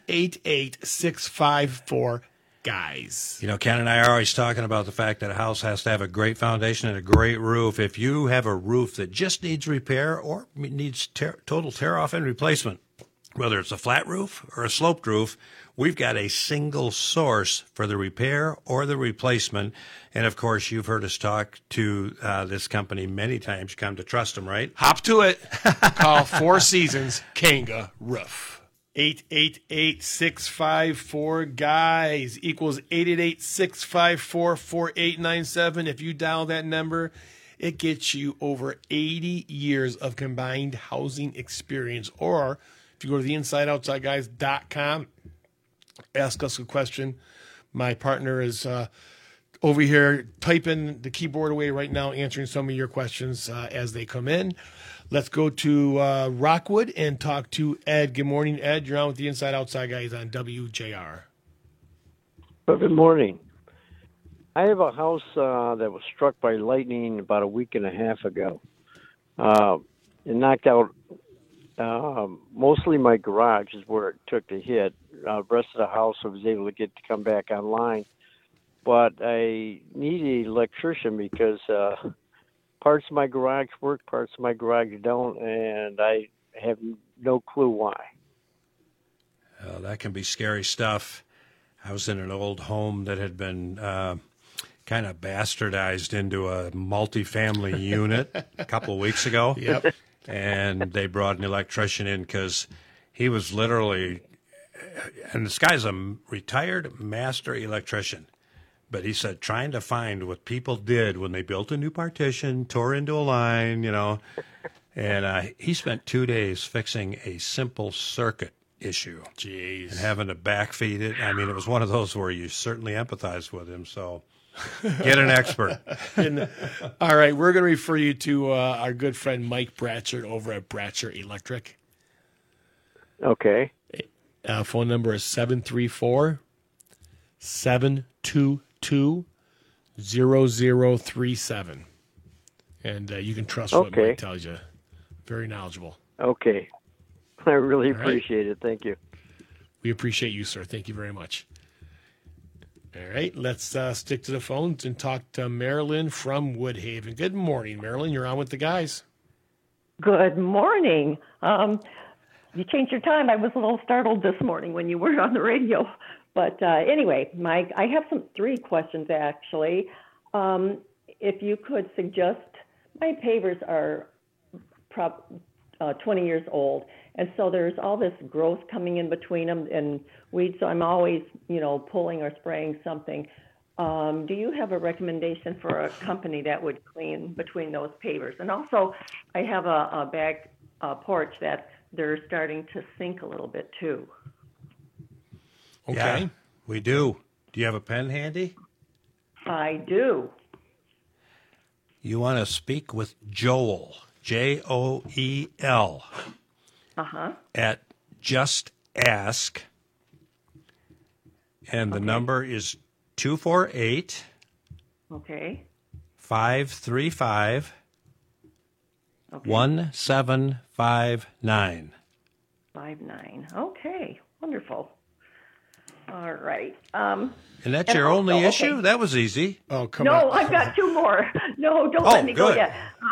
888-654 guys. You know, Ken and I are always talking about the fact that a house has to have a great foundation and a great roof. If you have a roof that just needs repair or needs total tear-off and replacement, whether it's a flat roof or a sloped roof, we've got a single source for the repair or the replacement. And, of course, you've heard us talk to this company many times. You come to trust them, right? Hop to it. Call Four Seasons Kanga Roof. 888-654-GUYS equals 888-654-4897. If you dial that number, it gets you over 80 years of combined housing experience. Or if you go to the InsideOutsideGuys.com, ask us a question. My partner is over here typing the keyboard away right now, answering some of your questions as they come in. Let's go to Rockwood and talk to Ed. Good morning, Ed. You're on with the Inside Outside Guys on WJR. Well, good morning. I have a house that was struck by lightning about a week and a half ago. It knocked out mostly my garage is where it took the hit. The rest of the house I was able to come back online. But I need an electrician because parts of my garage work, parts of my garage don't, and I have no clue why. That can be scary stuff. I was in an old home that had been kind of bastardized into a multifamily unit a couple of weeks ago. Yep. And they brought an electrician in because he was literally, and this guy's a retired master electrician. But he said trying to find what people did when they built a new partition, tore into a line, and he spent 2 days fixing a simple circuit issue. Jeez. And having to backfeed it. I mean, it was one of those where you certainly empathize with him, so get an expert. All right, we're going to refer you to our good friend Mike Bratchard over at Bratchard Electric. Okay. Phone number is 734-722-0037. And you can trust what Mike tells you. Very knowledgeable. Okay. I really appreciate it. Thank you. We appreciate you, sir. Thank you very much. All right, let's stick to the phones and talk to Marilyn from Woodhaven. Good morning, Marilyn. You're on with the guys. Good morning. You changed your time. I was a little startled this morning when you weren't on the radio. But anyway, Mike, I have three questions, actually. If you could suggest, my pavers are 20 years old, and so there's all this growth coming in between them and weeds, so I'm always, pulling or spraying something. Do you have a recommendation for a company that would clean between those pavers? And also, I have a back porch that they're starting to sink a little bit, too. Okay. Yeah, we do. Do you have a pen handy? I do. You want to speak with Joel, Joel, at Just Ask, and the number is 248 535 1759. 59. Okay, wonderful. All right. And that's your only issue? That was easy. Oh, come on. No, I've got two more. No, don't let me go yet.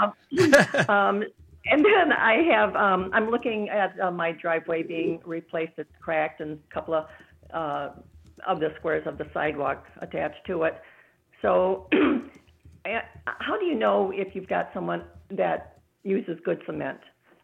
And then I have, I'm looking at my driveway being replaced. It's cracked and a couple of the squares of the sidewalk attached to it. So how do you know if you've got someone that uses good cement?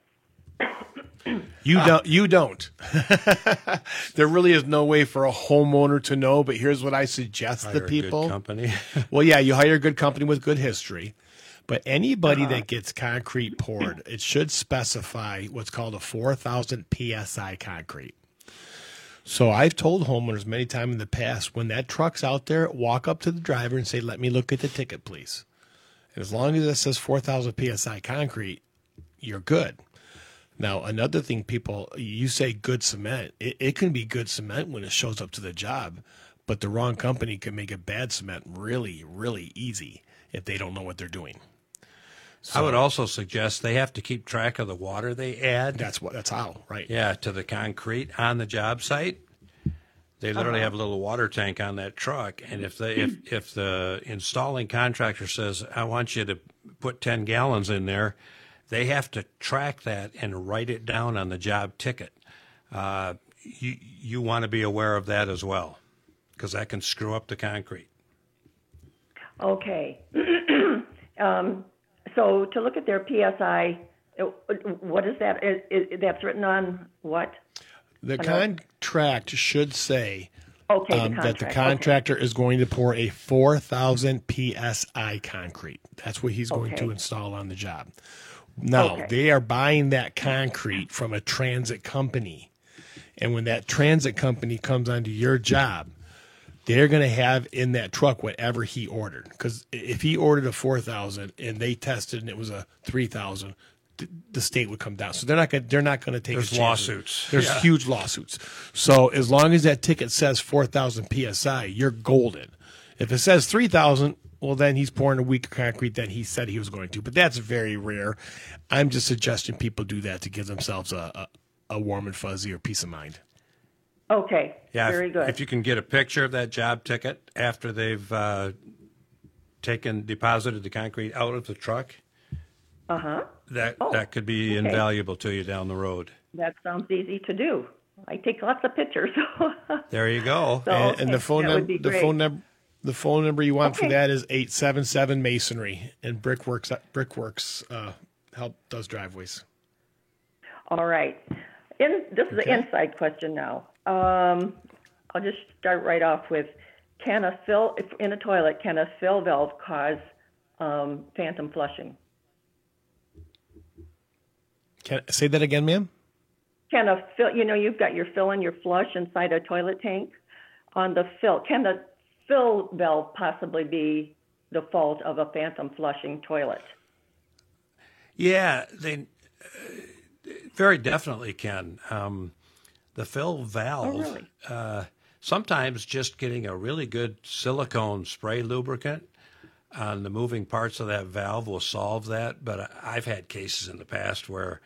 You don't. There really is no way for a homeowner to know, but here's what I suggest Hire to people. a good company. Well, yeah, you hire a good company with good history, but anybody that gets concrete poured, it should specify what's called a 4,000 PSI concrete. So I've told homeowners many times in the past, when that truck's out there, walk up to the driver and say, "Let me look at the ticket, please." And as long as it says 4,000 PSI concrete, you're good. Now, another thing, people, you say good cement. It can be good cement when it shows up to the job, but the wrong company can make a bad cement really, really easy if they don't know what they're doing. I would also suggest they have to keep track of the water they add. That's how, right? Yeah, to the concrete on the job site. They literally have a little water tank on that truck, and if the installing contractor says, "I want you to put 10 gallons in there," they have to track that and write it down on the job ticket. You want to be aware of that as well, because that can screw up the concrete. Okay. So to look at their PSI, what is that? That's written on what? The contract should say that the contract. contractor is going to pour a 4,000 PSI concrete. That's what he's going to Okay. install on the job. Now, they are buying that concrete from a transit company. And when that transit company comes onto your job, they're going to have in that truck whatever he ordered. Because if he ordered a 4,000 and they tested and it was a 3,000, the state would come down. So they're not going to take. There's lawsuits. There's huge lawsuits. So as long as that ticket says 4,000 PSI, you're golden. If it says 3,000, well, then he's pouring a weaker concrete than he said he was going to. But that's very rare. I'm just suggesting people do that to give themselves a warm and fuzzy or peace of mind. Okay. Yeah, Very good. If you can get a picture of that job ticket after they've deposited the concrete out of the truck, that could be invaluable to you down the road. That sounds easy to do. I take lots of pictures. There you go. So, And the phone that would be great. the phone number you want for Okay. that is 877 Masonry, and Brickworks does driveways. All right. This is an inside question now. I'll just start right off with, can a fill valve cause phantom flushing? Can say that again, ma'am? Can a fill, you've got your fill and your flush inside a toilet tank. On the fill, can the fill valve possibly be the fault of a phantom flushing toilet? Yeah, they very definitely can. The fill valve, sometimes just getting a really good silicone spray lubricant on the moving parts of that valve will solve that. But I've had cases in the past where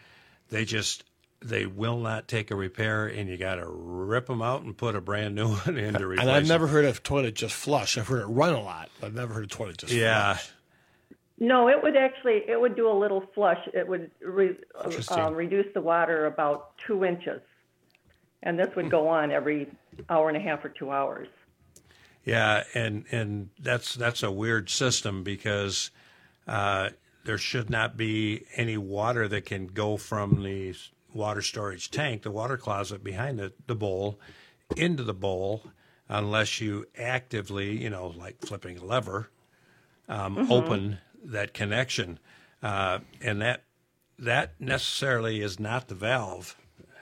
they will not take a repair, and you got to rip them out and put a brand new one in to replace And I've never them. heard of toilet just flush. I've heard it run a lot, but I've never heard of toilet just flush. No, it would do a little flush. It would reduce the water about 2 inches. And this would go on every hour and a half or 2 hours. Yeah, and that's a weird system because there should not be any water that can go from the water storage tank, the water closet behind the bowl, into the bowl, unless you actively, like flipping a lever, open that connection. And that necessarily is not the valve.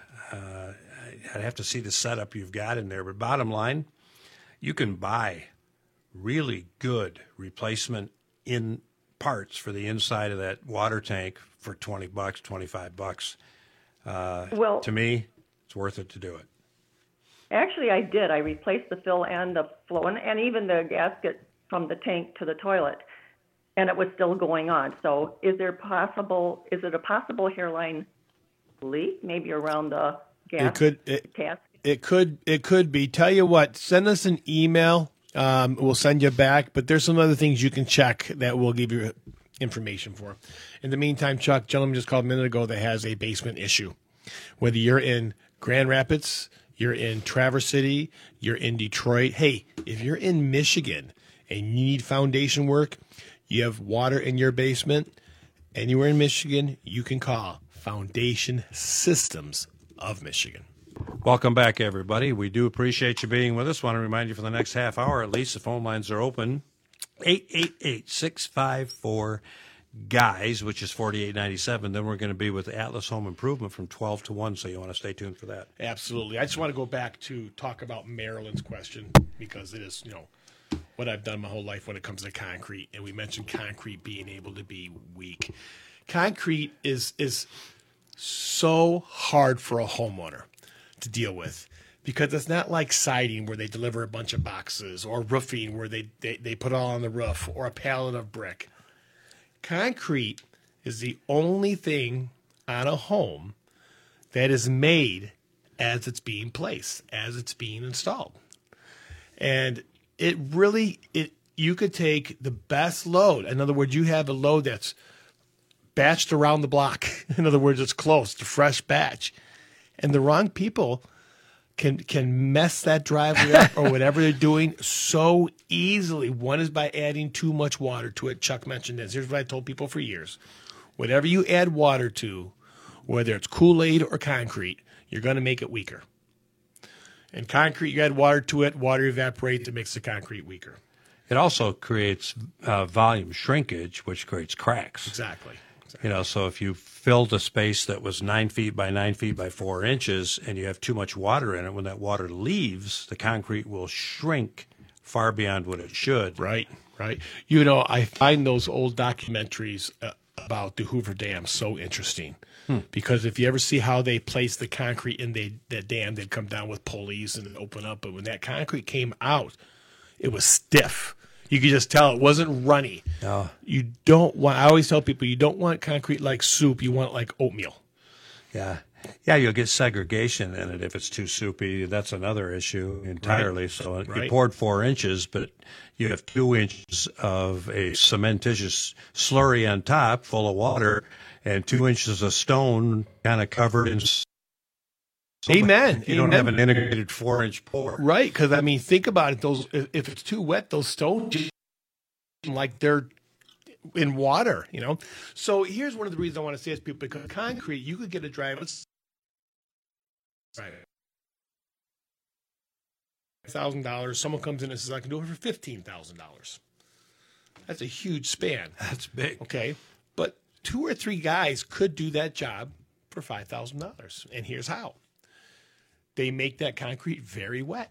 I'd have to see the setup you've got in there. But bottom line, you can buy really good replacement in parts for the inside of that water tank for $20, $25. Well, to me, it's worth it to do it. Actually, I did. I replaced the fill and the flow, and even the gasket from the tank to the toilet, and it was still going on. So, is it a possible hairline leak, maybe around the gasket? It could be. Tell you what, send us an email. We'll send you back, but there's some other things you can check that we'll give you information for. In the meantime, Chuck, gentleman just called a minute ago that has a basement issue. Whether you're in Grand Rapids, you're in Traverse City, you're in Detroit. Hey, if you're in Michigan and you need foundation work, you have water in your basement, anywhere in Michigan, you can call Foundation Systems of Michigan. Welcome back, everybody. We do appreciate you being with us. Want to remind you for the next half hour, at least, the phone lines are open. 888-654-GUYS, which is $48.97. Then we're going to be with Atlas Home Improvement from 12 to 1, so you want to stay tuned for that. Absolutely. I just want to go back to talk about Marilyn's question because it is, what I've done my whole life when it comes to concrete. And we mentioned concrete being able to be weak. Concrete is so hard for a homeowner to deal with because it's not like siding where they deliver a bunch of boxes or roofing where they put it all on the roof or a pallet of brick. Concrete is the only thing on a home that is made as it's being placed, as it's being installed. And you could take the best load. In other words, you have a load that's batched around the block. In other words, it's close, it's a fresh batch. And the wrong people can mess that driveway up or whatever they're doing so easily. One is by adding too much water to it. Chuck mentioned this. Here's what I told people for years. Whatever you add water to, whether it's Kool-Aid or concrete, you're going to make it weaker. And concrete, you add water to it, water evaporates, it makes the concrete weaker. It also creates volume shrinkage, which creates cracks. Exactly. So if you filled a space that was 9 feet by 9 feet by 4 inches and you have too much water in it, when that water leaves, the concrete will shrink far beyond what it should. Right. I find those old documentaries about the Hoover Dam so interesting because if you ever see how they place the concrete in the dam, they'd come down with pulleys and open up. But when that concrete came out, it was stiff. You could just tell it wasn't runny. No. I always tell people, you don't want concrete like soup. You want it like oatmeal. Yeah. Yeah, you'll get segregation in it if it's too soupy. That's another issue entirely. Right. So you poured 4 inches, but you have 2 inches of a cementitious slurry on top full of water and 2 inches of stone kind of covered in. Amen. You don't have an integrated 4-inch pour. Right, because, think about it. If it's too wet, those stones, like they're in water, So here's one of the reasons I want to say this, people, because concrete, you could get a driveway. Right. $1,000. Someone comes in and says, I can do it for $15,000. That's a huge span. That's big. Okay. But 2 or 3 guys could do that job for $5,000. And here's how. They make that concrete very wet.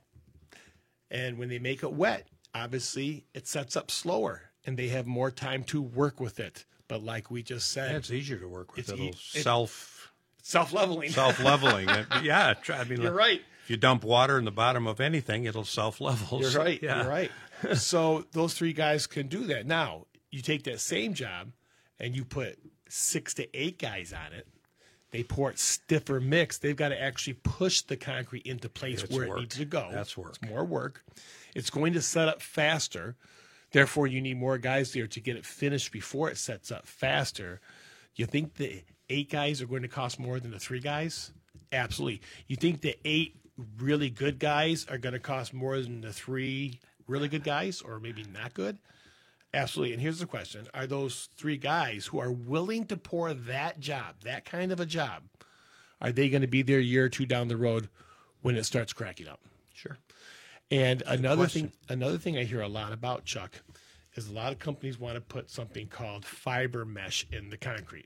And when they make it wet, obviously it sets up slower and they have more time to work with it. But like we just said, it's easier to work with. It'll self-leveling. Self-leveling. Yeah. You're right. If you dump water in the bottom of anything, it'll self-level. You're right. Yeah. You're right. So those 3 guys can do that. Now, you take that same job and you put 6 to 8 guys on it. They pour it stiffer mix. They've got to actually push the concrete into place where it needs to go. That's work. It's more work. It's going to set up faster. Therefore, you need more guys there to get it finished before it sets up faster. You think the 8 guys are going to cost more than the 3 guys? Absolutely. You think the 8 really good guys are going to cost more than the 3 really good guys, or maybe not good? Absolutely. And here's the question. Are those 3 guys who are willing to pour that job, that kind of a job, are they going to be there a year or 2 down the road when it starts cracking up? Sure. And another thing I hear a lot about, Chuck, is a lot of companies want to put something called fiber mesh in the concrete.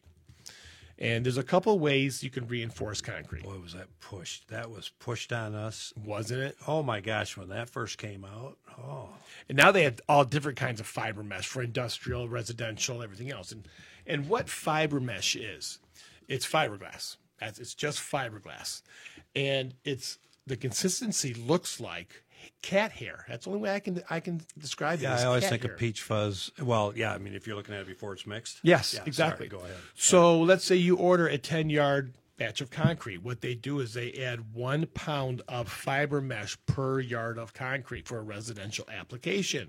And there's a couple ways you can reinforce concrete. Boy, was that pushed. That was pushed on us. Wasn't it? Oh, my gosh, when that first came out. Oh. And now they have all different kinds of fiber mesh for industrial, residential, everything else. And what fiber mesh is, it's fiberglass. It's just fiberglass. And the consistency looks like cat hair. That's the only way I can describe it. Yeah, I always think hair. of peach fuzz. Well, yeah, if you're looking at it before it's mixed. Yes, yeah, exactly. Sorry, go ahead. So let's say you order a 10-yard batch of concrete. What they do is they add 1 pound of fiber mesh per yard of concrete for a residential application.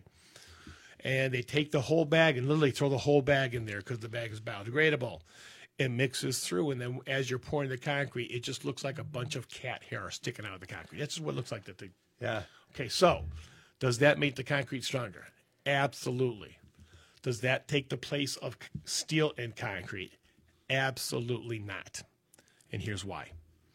And they take the whole bag and literally throw the whole bag in there because the bag is biodegradable. It mixes through, and then as you're pouring the concrete, it just looks like a bunch of cat hair sticking out of the concrete. That's what it looks like. Yeah. Okay, so does that make the concrete stronger? Absolutely. Does that take the place of steel and concrete? Absolutely not. And here's why.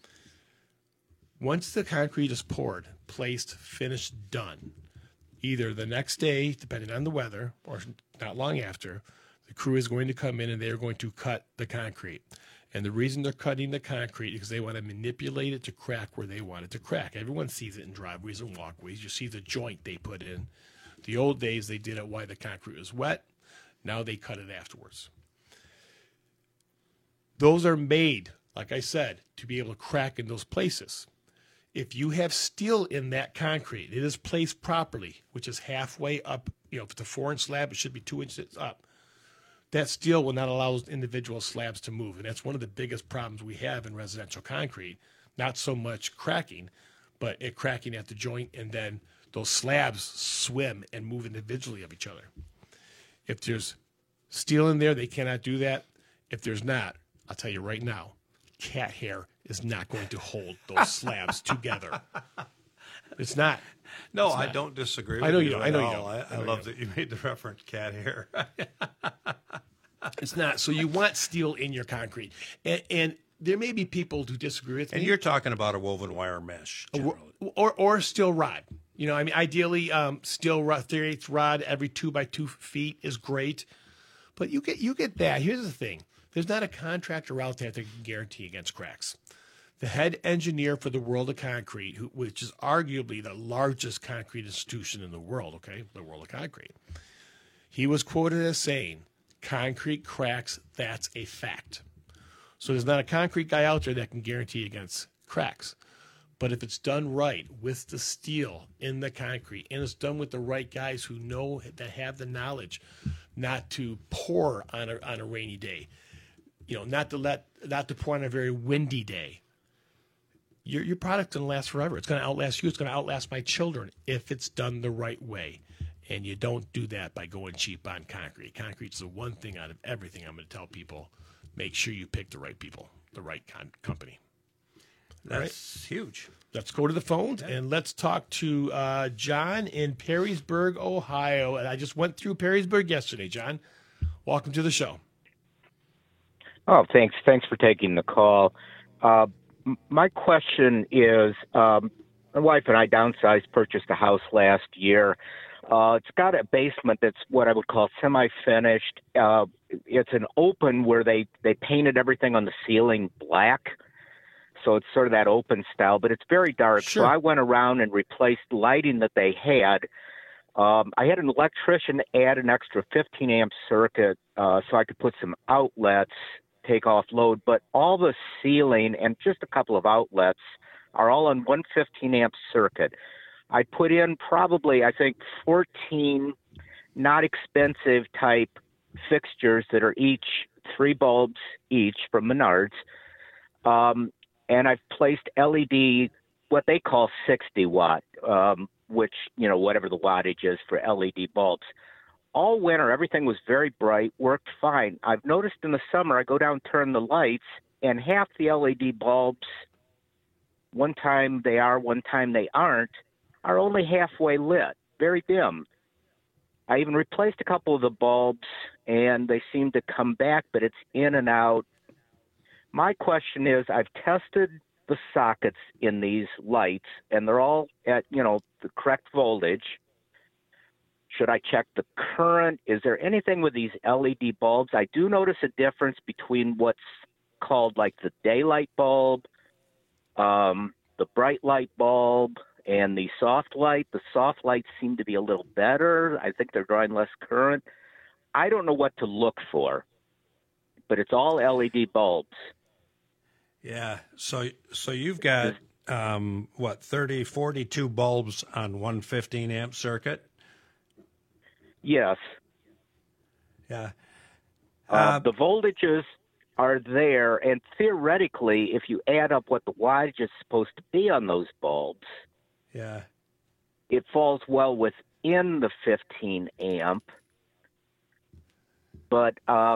Once the concrete is poured, placed, finished, done, either the next day, depending on the weather, or not long after, the crew is going to come in and they're going to cut the concrete. And the reason they're cutting the concrete is because they want to manipulate it to crack where they want it to crack. Everyone sees it in driveways and walkways. You see the joint they put in. The old days, they did it while the concrete was wet. Now they cut it afterwards. Those are made, like I said, to be able to crack in those places. If you have steel in that concrete, it is placed properly, which is halfway up. If it's a 4-inch slab, it should be 2 inches up. That steel will not allow those individual slabs to move. And that's one of the biggest problems we have in residential concrete. Not so much cracking, but it cracking at the joint, and then those slabs swim and move individually of each other. If there's steel in there, they cannot do that. If there's not, I'll tell you right now, cat hair is not going to hold those slabs together. It's not. No, it's I not. don't disagree with I know you. you don't. At I know you all. don't. I love that you made the reference cat hair. It's not. So you want steel in your concrete. And there may be people who disagree with me. And you're talking about a woven wire mesh, generally. Or steel rod. Ideally, steel rod, 3/8 rod every 2 by 2 feet is great. But you get that. Here's the thing. There's not a contractor out there that can guarantee against cracks. The head engineer for the World of Concrete, which is arguably the largest concrete institution in the world, okay, the World of Concrete, he was quoted as saying, concrete cracks, that's a fact. So there's not a concrete guy out there that can guarantee against cracks. But if it's done right with the steel in the concrete, and it's done with the right guys who know, that have the knowledge not to pour on a rainy day, not to pour on a very windy day, your product's going to last forever. It's going to outlast you. It's going to outlast my children if it's done the right way. And you don't do that by going cheap on concrete. Concrete's the one thing out of everything I'm going to tell people. Make sure you pick the right people, the right company. That's huge. Let's go to the phones and let's talk to John in Perrysburg, Ohio. And I just went through Perrysburg yesterday, John. Welcome to the show. Oh, thanks. Thanks for taking the call. My question is, my wife and I downsized, purchased a house last year. It's got a basement that's what I would call semi-finished. It's an open where they painted everything on the ceiling black. So it's sort of that open style, but it's very dark. Sure. So I went around and replaced lighting that they had. I had an electrician add an extra 15-amp circuit so I could put some outlets, take off load, but all the ceiling and just a couple of outlets are all on one 15-amp circuit. I put in probably, I think, 14 not expensive type fixtures that are each 3 bulbs each from Menards. And I've placed LED, what they call 60 watt, which, whatever the wattage is for LED bulbs. All winter, everything was very bright, worked fine. I've noticed in the summer, I go down, turn the lights, and half the LED bulbs, one time they are, one time they aren't, are only halfway lit, very dim. I even replaced a couple of the bulbs, and they seem to come back, but it's in and out. My question is, I've tested the sockets in these lights, and they're all at, the correct voltage. Should I check the current? Is there anything with these LED bulbs? I do notice a difference between what's called like the daylight bulb, the bright light bulb, and the soft light. The soft lights seem to be a little better. I think they're drawing less current. I don't know what to look for, but it's all LED bulbs. Yeah. So you've got, 42 bulbs on one 15-amp circuit? Yes. Yeah. The voltages are there, and theoretically, if you add up what the wattage is supposed to be on those bulbs, yeah, it falls well within the 15 amp. But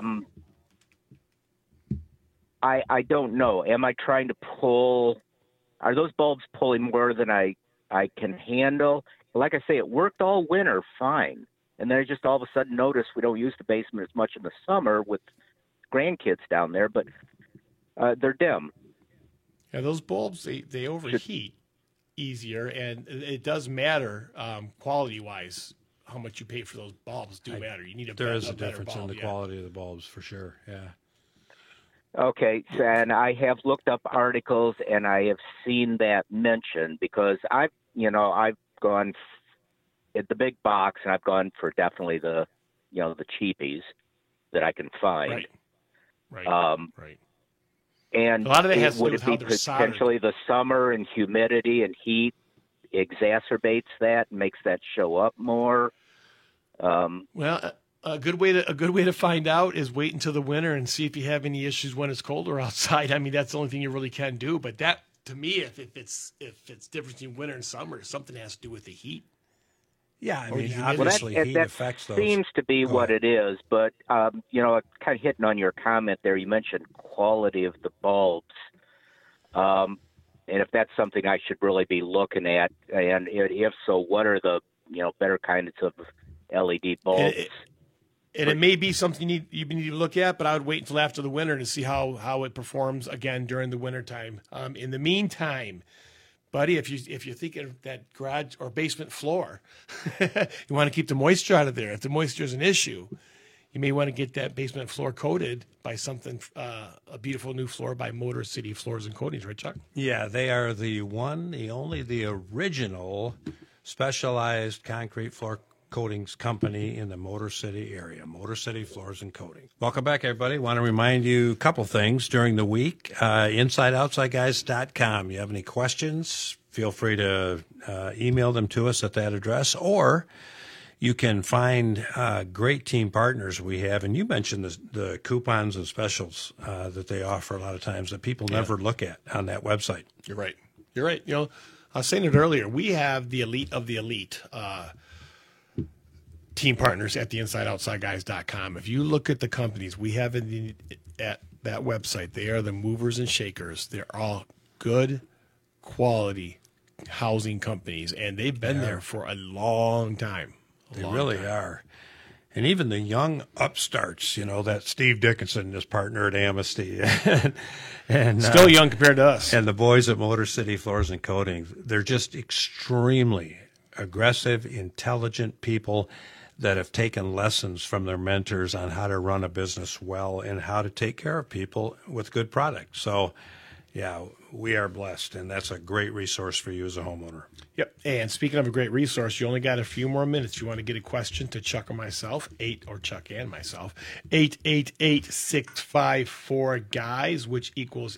I don't know. Am I trying to pull? Are those bulbs pulling more than I can handle? Like I say, it worked all winter fine. And then I just all of a sudden noticed we don't use the basement as much in the summer with grandkids down there, but they're dim. Yeah, those bulbs, they overheat easier, and it does matter quality-wise. How much you pay for those bulbs do matter. You need there is a better difference bulb, in the quality of the bulbs for sure. Yeah. Okay, and I have looked up articles and I have seen that mentioned because I've gone at the big box and I've gone for definitely the cheapies that I can find. Right. Right. And a lot of it has to do would with it how be they're potentially soldered. the summer and humidity and heat exacerbates that and makes that show up more? Well, a good way to find out is wait until the winter and see if you have any issues when it's colder outside. I mean, that's the only thing you really can do. But that, to me, if it's different between winter and summer, something has to do with the heat. Yeah, I Or mean, humidity. obviously heat that affects those. seems to be Go what ahead. it is. But, kind of hitting on your comment there, you mentioned quality of the bulbs. And if that's something I should really be looking at, and if so, what are the better kinds of LED bulbs? And it may be something you need to look at, but I would wait until after the winter to see how it performs again during the wintertime. In the meantime, buddy, if you're thinking of that garage or basement floor, you want to keep the moisture out of there. If the moisture is an issue, you may want to get that basement floor coated by something, a beautiful new floor by Motor City Floors and Coatings, right, Chuck? Yeah, they are the one, the only, the original specialized concrete floor coatings company in the Motor City area, Motor City Floors and Coatings. Welcome back, everybody. Want to remind you a couple things during the week. InsideOutsideGuys.com. You have any questions, feel free to email them to us at that address, or you can find great team partners we have. And you mentioned the coupons and specials that they offer a lot of times that people never look at on that website. You're right. I was saying it earlier. We have the elite of the elite team partners at the InsideOutsideGuys.com. If you look at the companies we have at that website, they are the movers and shakers. They're all good quality housing companies, and they've been there for a long time. They really are. And even the young upstarts, that Steve Dickinson, his partner at Amnesty, and still young compared to us. And the boys at Motor City Floors and Coatings, they're just extremely aggressive, intelligent people that have taken lessons from their mentors on how to run a business well and how to take care of people with good products. So, yeah, we are blessed, and that's a great resource for you as a homeowner. Yep. And speaking of a great resource, you only got a few more minutes. You want to get a question to Chuck or myself, Chuck and myself, 888-654-GUYS, which equals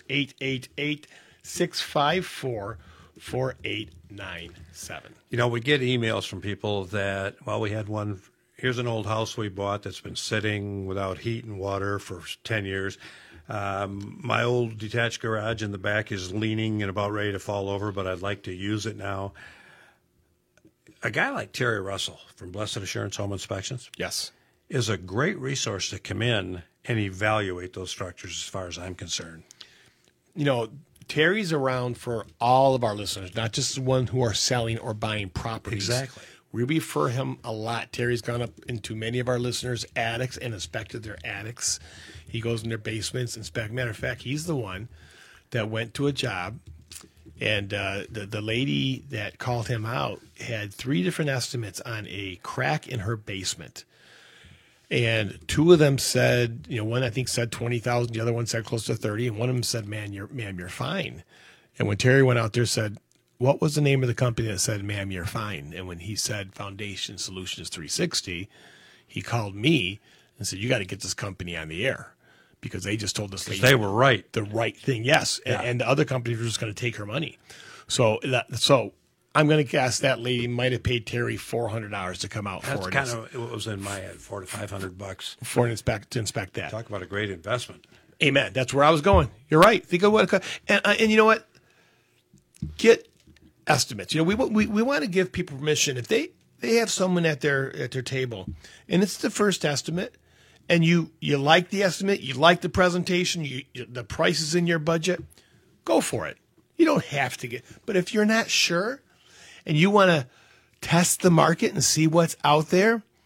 888-654-4897. We get emails from people that, we had one, here's an old house we bought that's been sitting without heat and water for 10 years. My old detached garage in the back is leaning and about ready to fall over, but I'd like to use it now. A guy like Terry Russell from Blessed Assurance Home Inspections is a great resource to come in and evaluate those structures as far as I'm concerned. Terry's around for all of our listeners, not just the one who are selling or buying properties. Exactly. We refer him a lot. Terry's gone up into many of our listeners' attics and inspected their attics. He goes in their basements, inspect. Matter of fact, he's the one that went to a job, and the lady that called him out had 3 different estimates on a crack in her basement. And 2 of them said, one I think said 20,000, the other one said close to 30, and one of them said, ma'am, you're fine. And when Terry went out there, said, what was the name of the company that said, ma'am, you're fine? And when he said Foundation Solutions 360, he called me and said, you got to get this company on the air because they just told us they were right. The right thing, yes. Yeah. And the other companies were just going to take her money. So I'm going to guess that lady might have paid Terry $400 to come out That's for it. That's kind of what was in my head, $400 to $500 for to inspect that. Talk about a great investment. Amen. That's where I was going. You're right. Think of what, and you know what? Get estimates. We want to give people permission if they have someone at their table, and it's the first estimate, and you like the estimate, you like the presentation, the price is in your budget, go for it. You don't have to get, but if you're not sure and you want to test the market and see what's out there,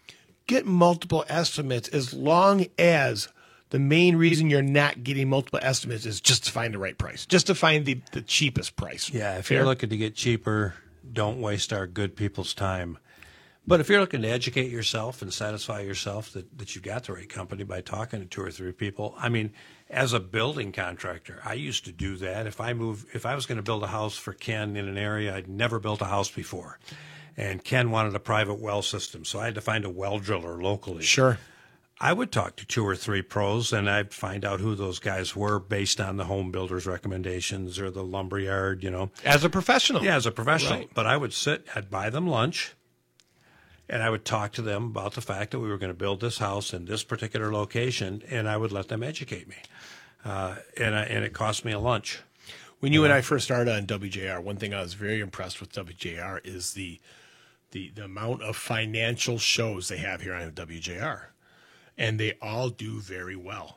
get multiple estimates as long as the main reason you're not getting multiple estimates is just to find the right price, just to find the cheapest price. Yeah, if Fair? you're looking to get cheaper, don't waste our good people's time. But if you're looking to educate yourself and satisfy yourself that you've got the right company by talking to 2 or 3 people, I mean, as a building contractor, I used to do that. If I was going to build a house for Ken in an area I'd never built a house before, and Ken wanted a private well system, so I had to find a well driller locally. Sure. I would talk to 2 or 3 pros, and I'd find out who those guys were based on the home builder's recommendations or the lumberyard, As a professional. Yeah, as a professional. Right. But I'd buy them lunch, and I would talk to them about the fact that we were going to build this house in this particular location, and I would let them educate me. And it cost me a lunch. When you and I first started on WJR, one thing I was very impressed with WJR is the amount of financial shows they have here on WJR. And they all do very well.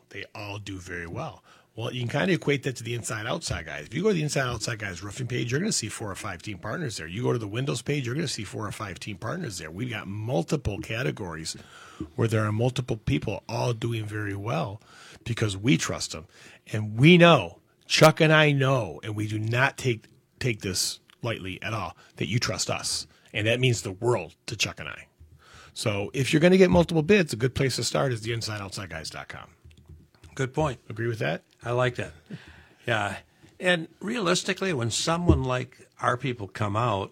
Well, you can kind of equate that to the inside-outside guys. If you go to the inside-outside guys roofing page, you're going to see 4 or 5 team partners there. You go to the windows page, you're going to see 4 or 5 team partners there. We've got multiple categories where there are multiple people all doing very well because we trust them. And we know, Chuck and I know, and we do not take this lightly at all, that you trust us. And that means the world to Chuck and I. So if you're going to get multiple bids, a good place to start is the InsideOutsideGuys.com. Good point. Agree with that? I like that. Yeah. And realistically, when someone like our people come out,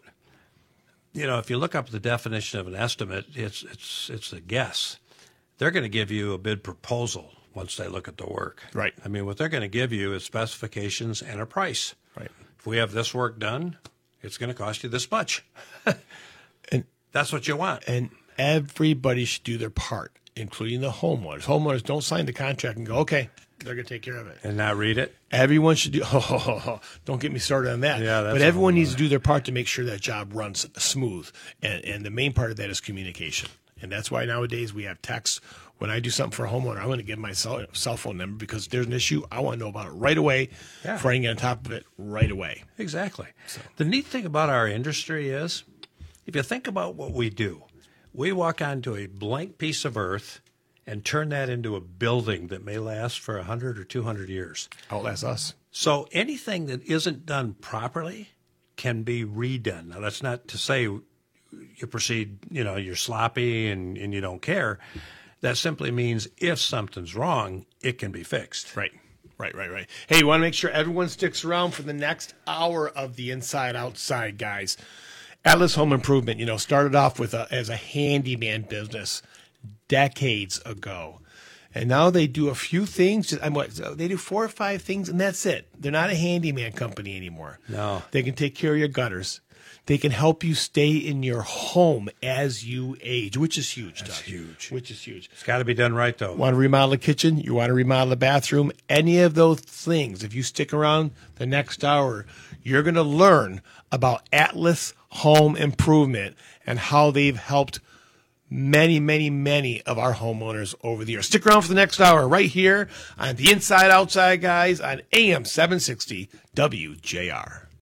if you look up the definition of an estimate, it's a guess. They're going to give you a bid proposal once they look at the work. Right. I mean, what they're going to give you is specifications and a price. Right. If we have this work done, it's going to cost you this much. And that's what you want. And everybody should do their part, including the homeowners. Homeowners don't sign the contract and go, okay, they're going to take care of it. And not read it? Everyone should do, don't get me started on that. Yeah, but everyone needs to do their part to make sure that job runs smooth. And the main part of that is communication. And that's why nowadays we have text. When I do something for a homeowner, I want to give my cell phone number because if there's an issue, I want to know about it right away before I can get on top of it right away. Exactly. So. The neat thing about our industry is, if you think about what we do, we walk onto a blank piece of earth and turn that into a building that may last for 100 or 200 years. Outlast us. So anything that isn't done properly can be redone. Now, that's not to say you proceed, you're sloppy and you don't care. That simply means if something's wrong, it can be fixed. Right. Hey, you want to make sure everyone sticks around for the next hour of the Inside Outside Guys. Atlas Home Improvement, started off as a handyman business decades ago. And now they do a few things. They do 4 or 5 things, and that's it. They're not a handyman company anymore. No. They can take care of your gutters. They can help you stay in your home as you age, which is huge, Doug. That's huge. Which is huge. It's got to be done right, though. Want to remodel a kitchen? You want to remodel a bathroom? Any of those things, if you stick around the next hour, you're going to learn about Atlas Home Improvement and how they've helped many, many, many of our homeowners over the years. Stick around for the next hour right here on the Inside Outside Guys on AM 760 WJR.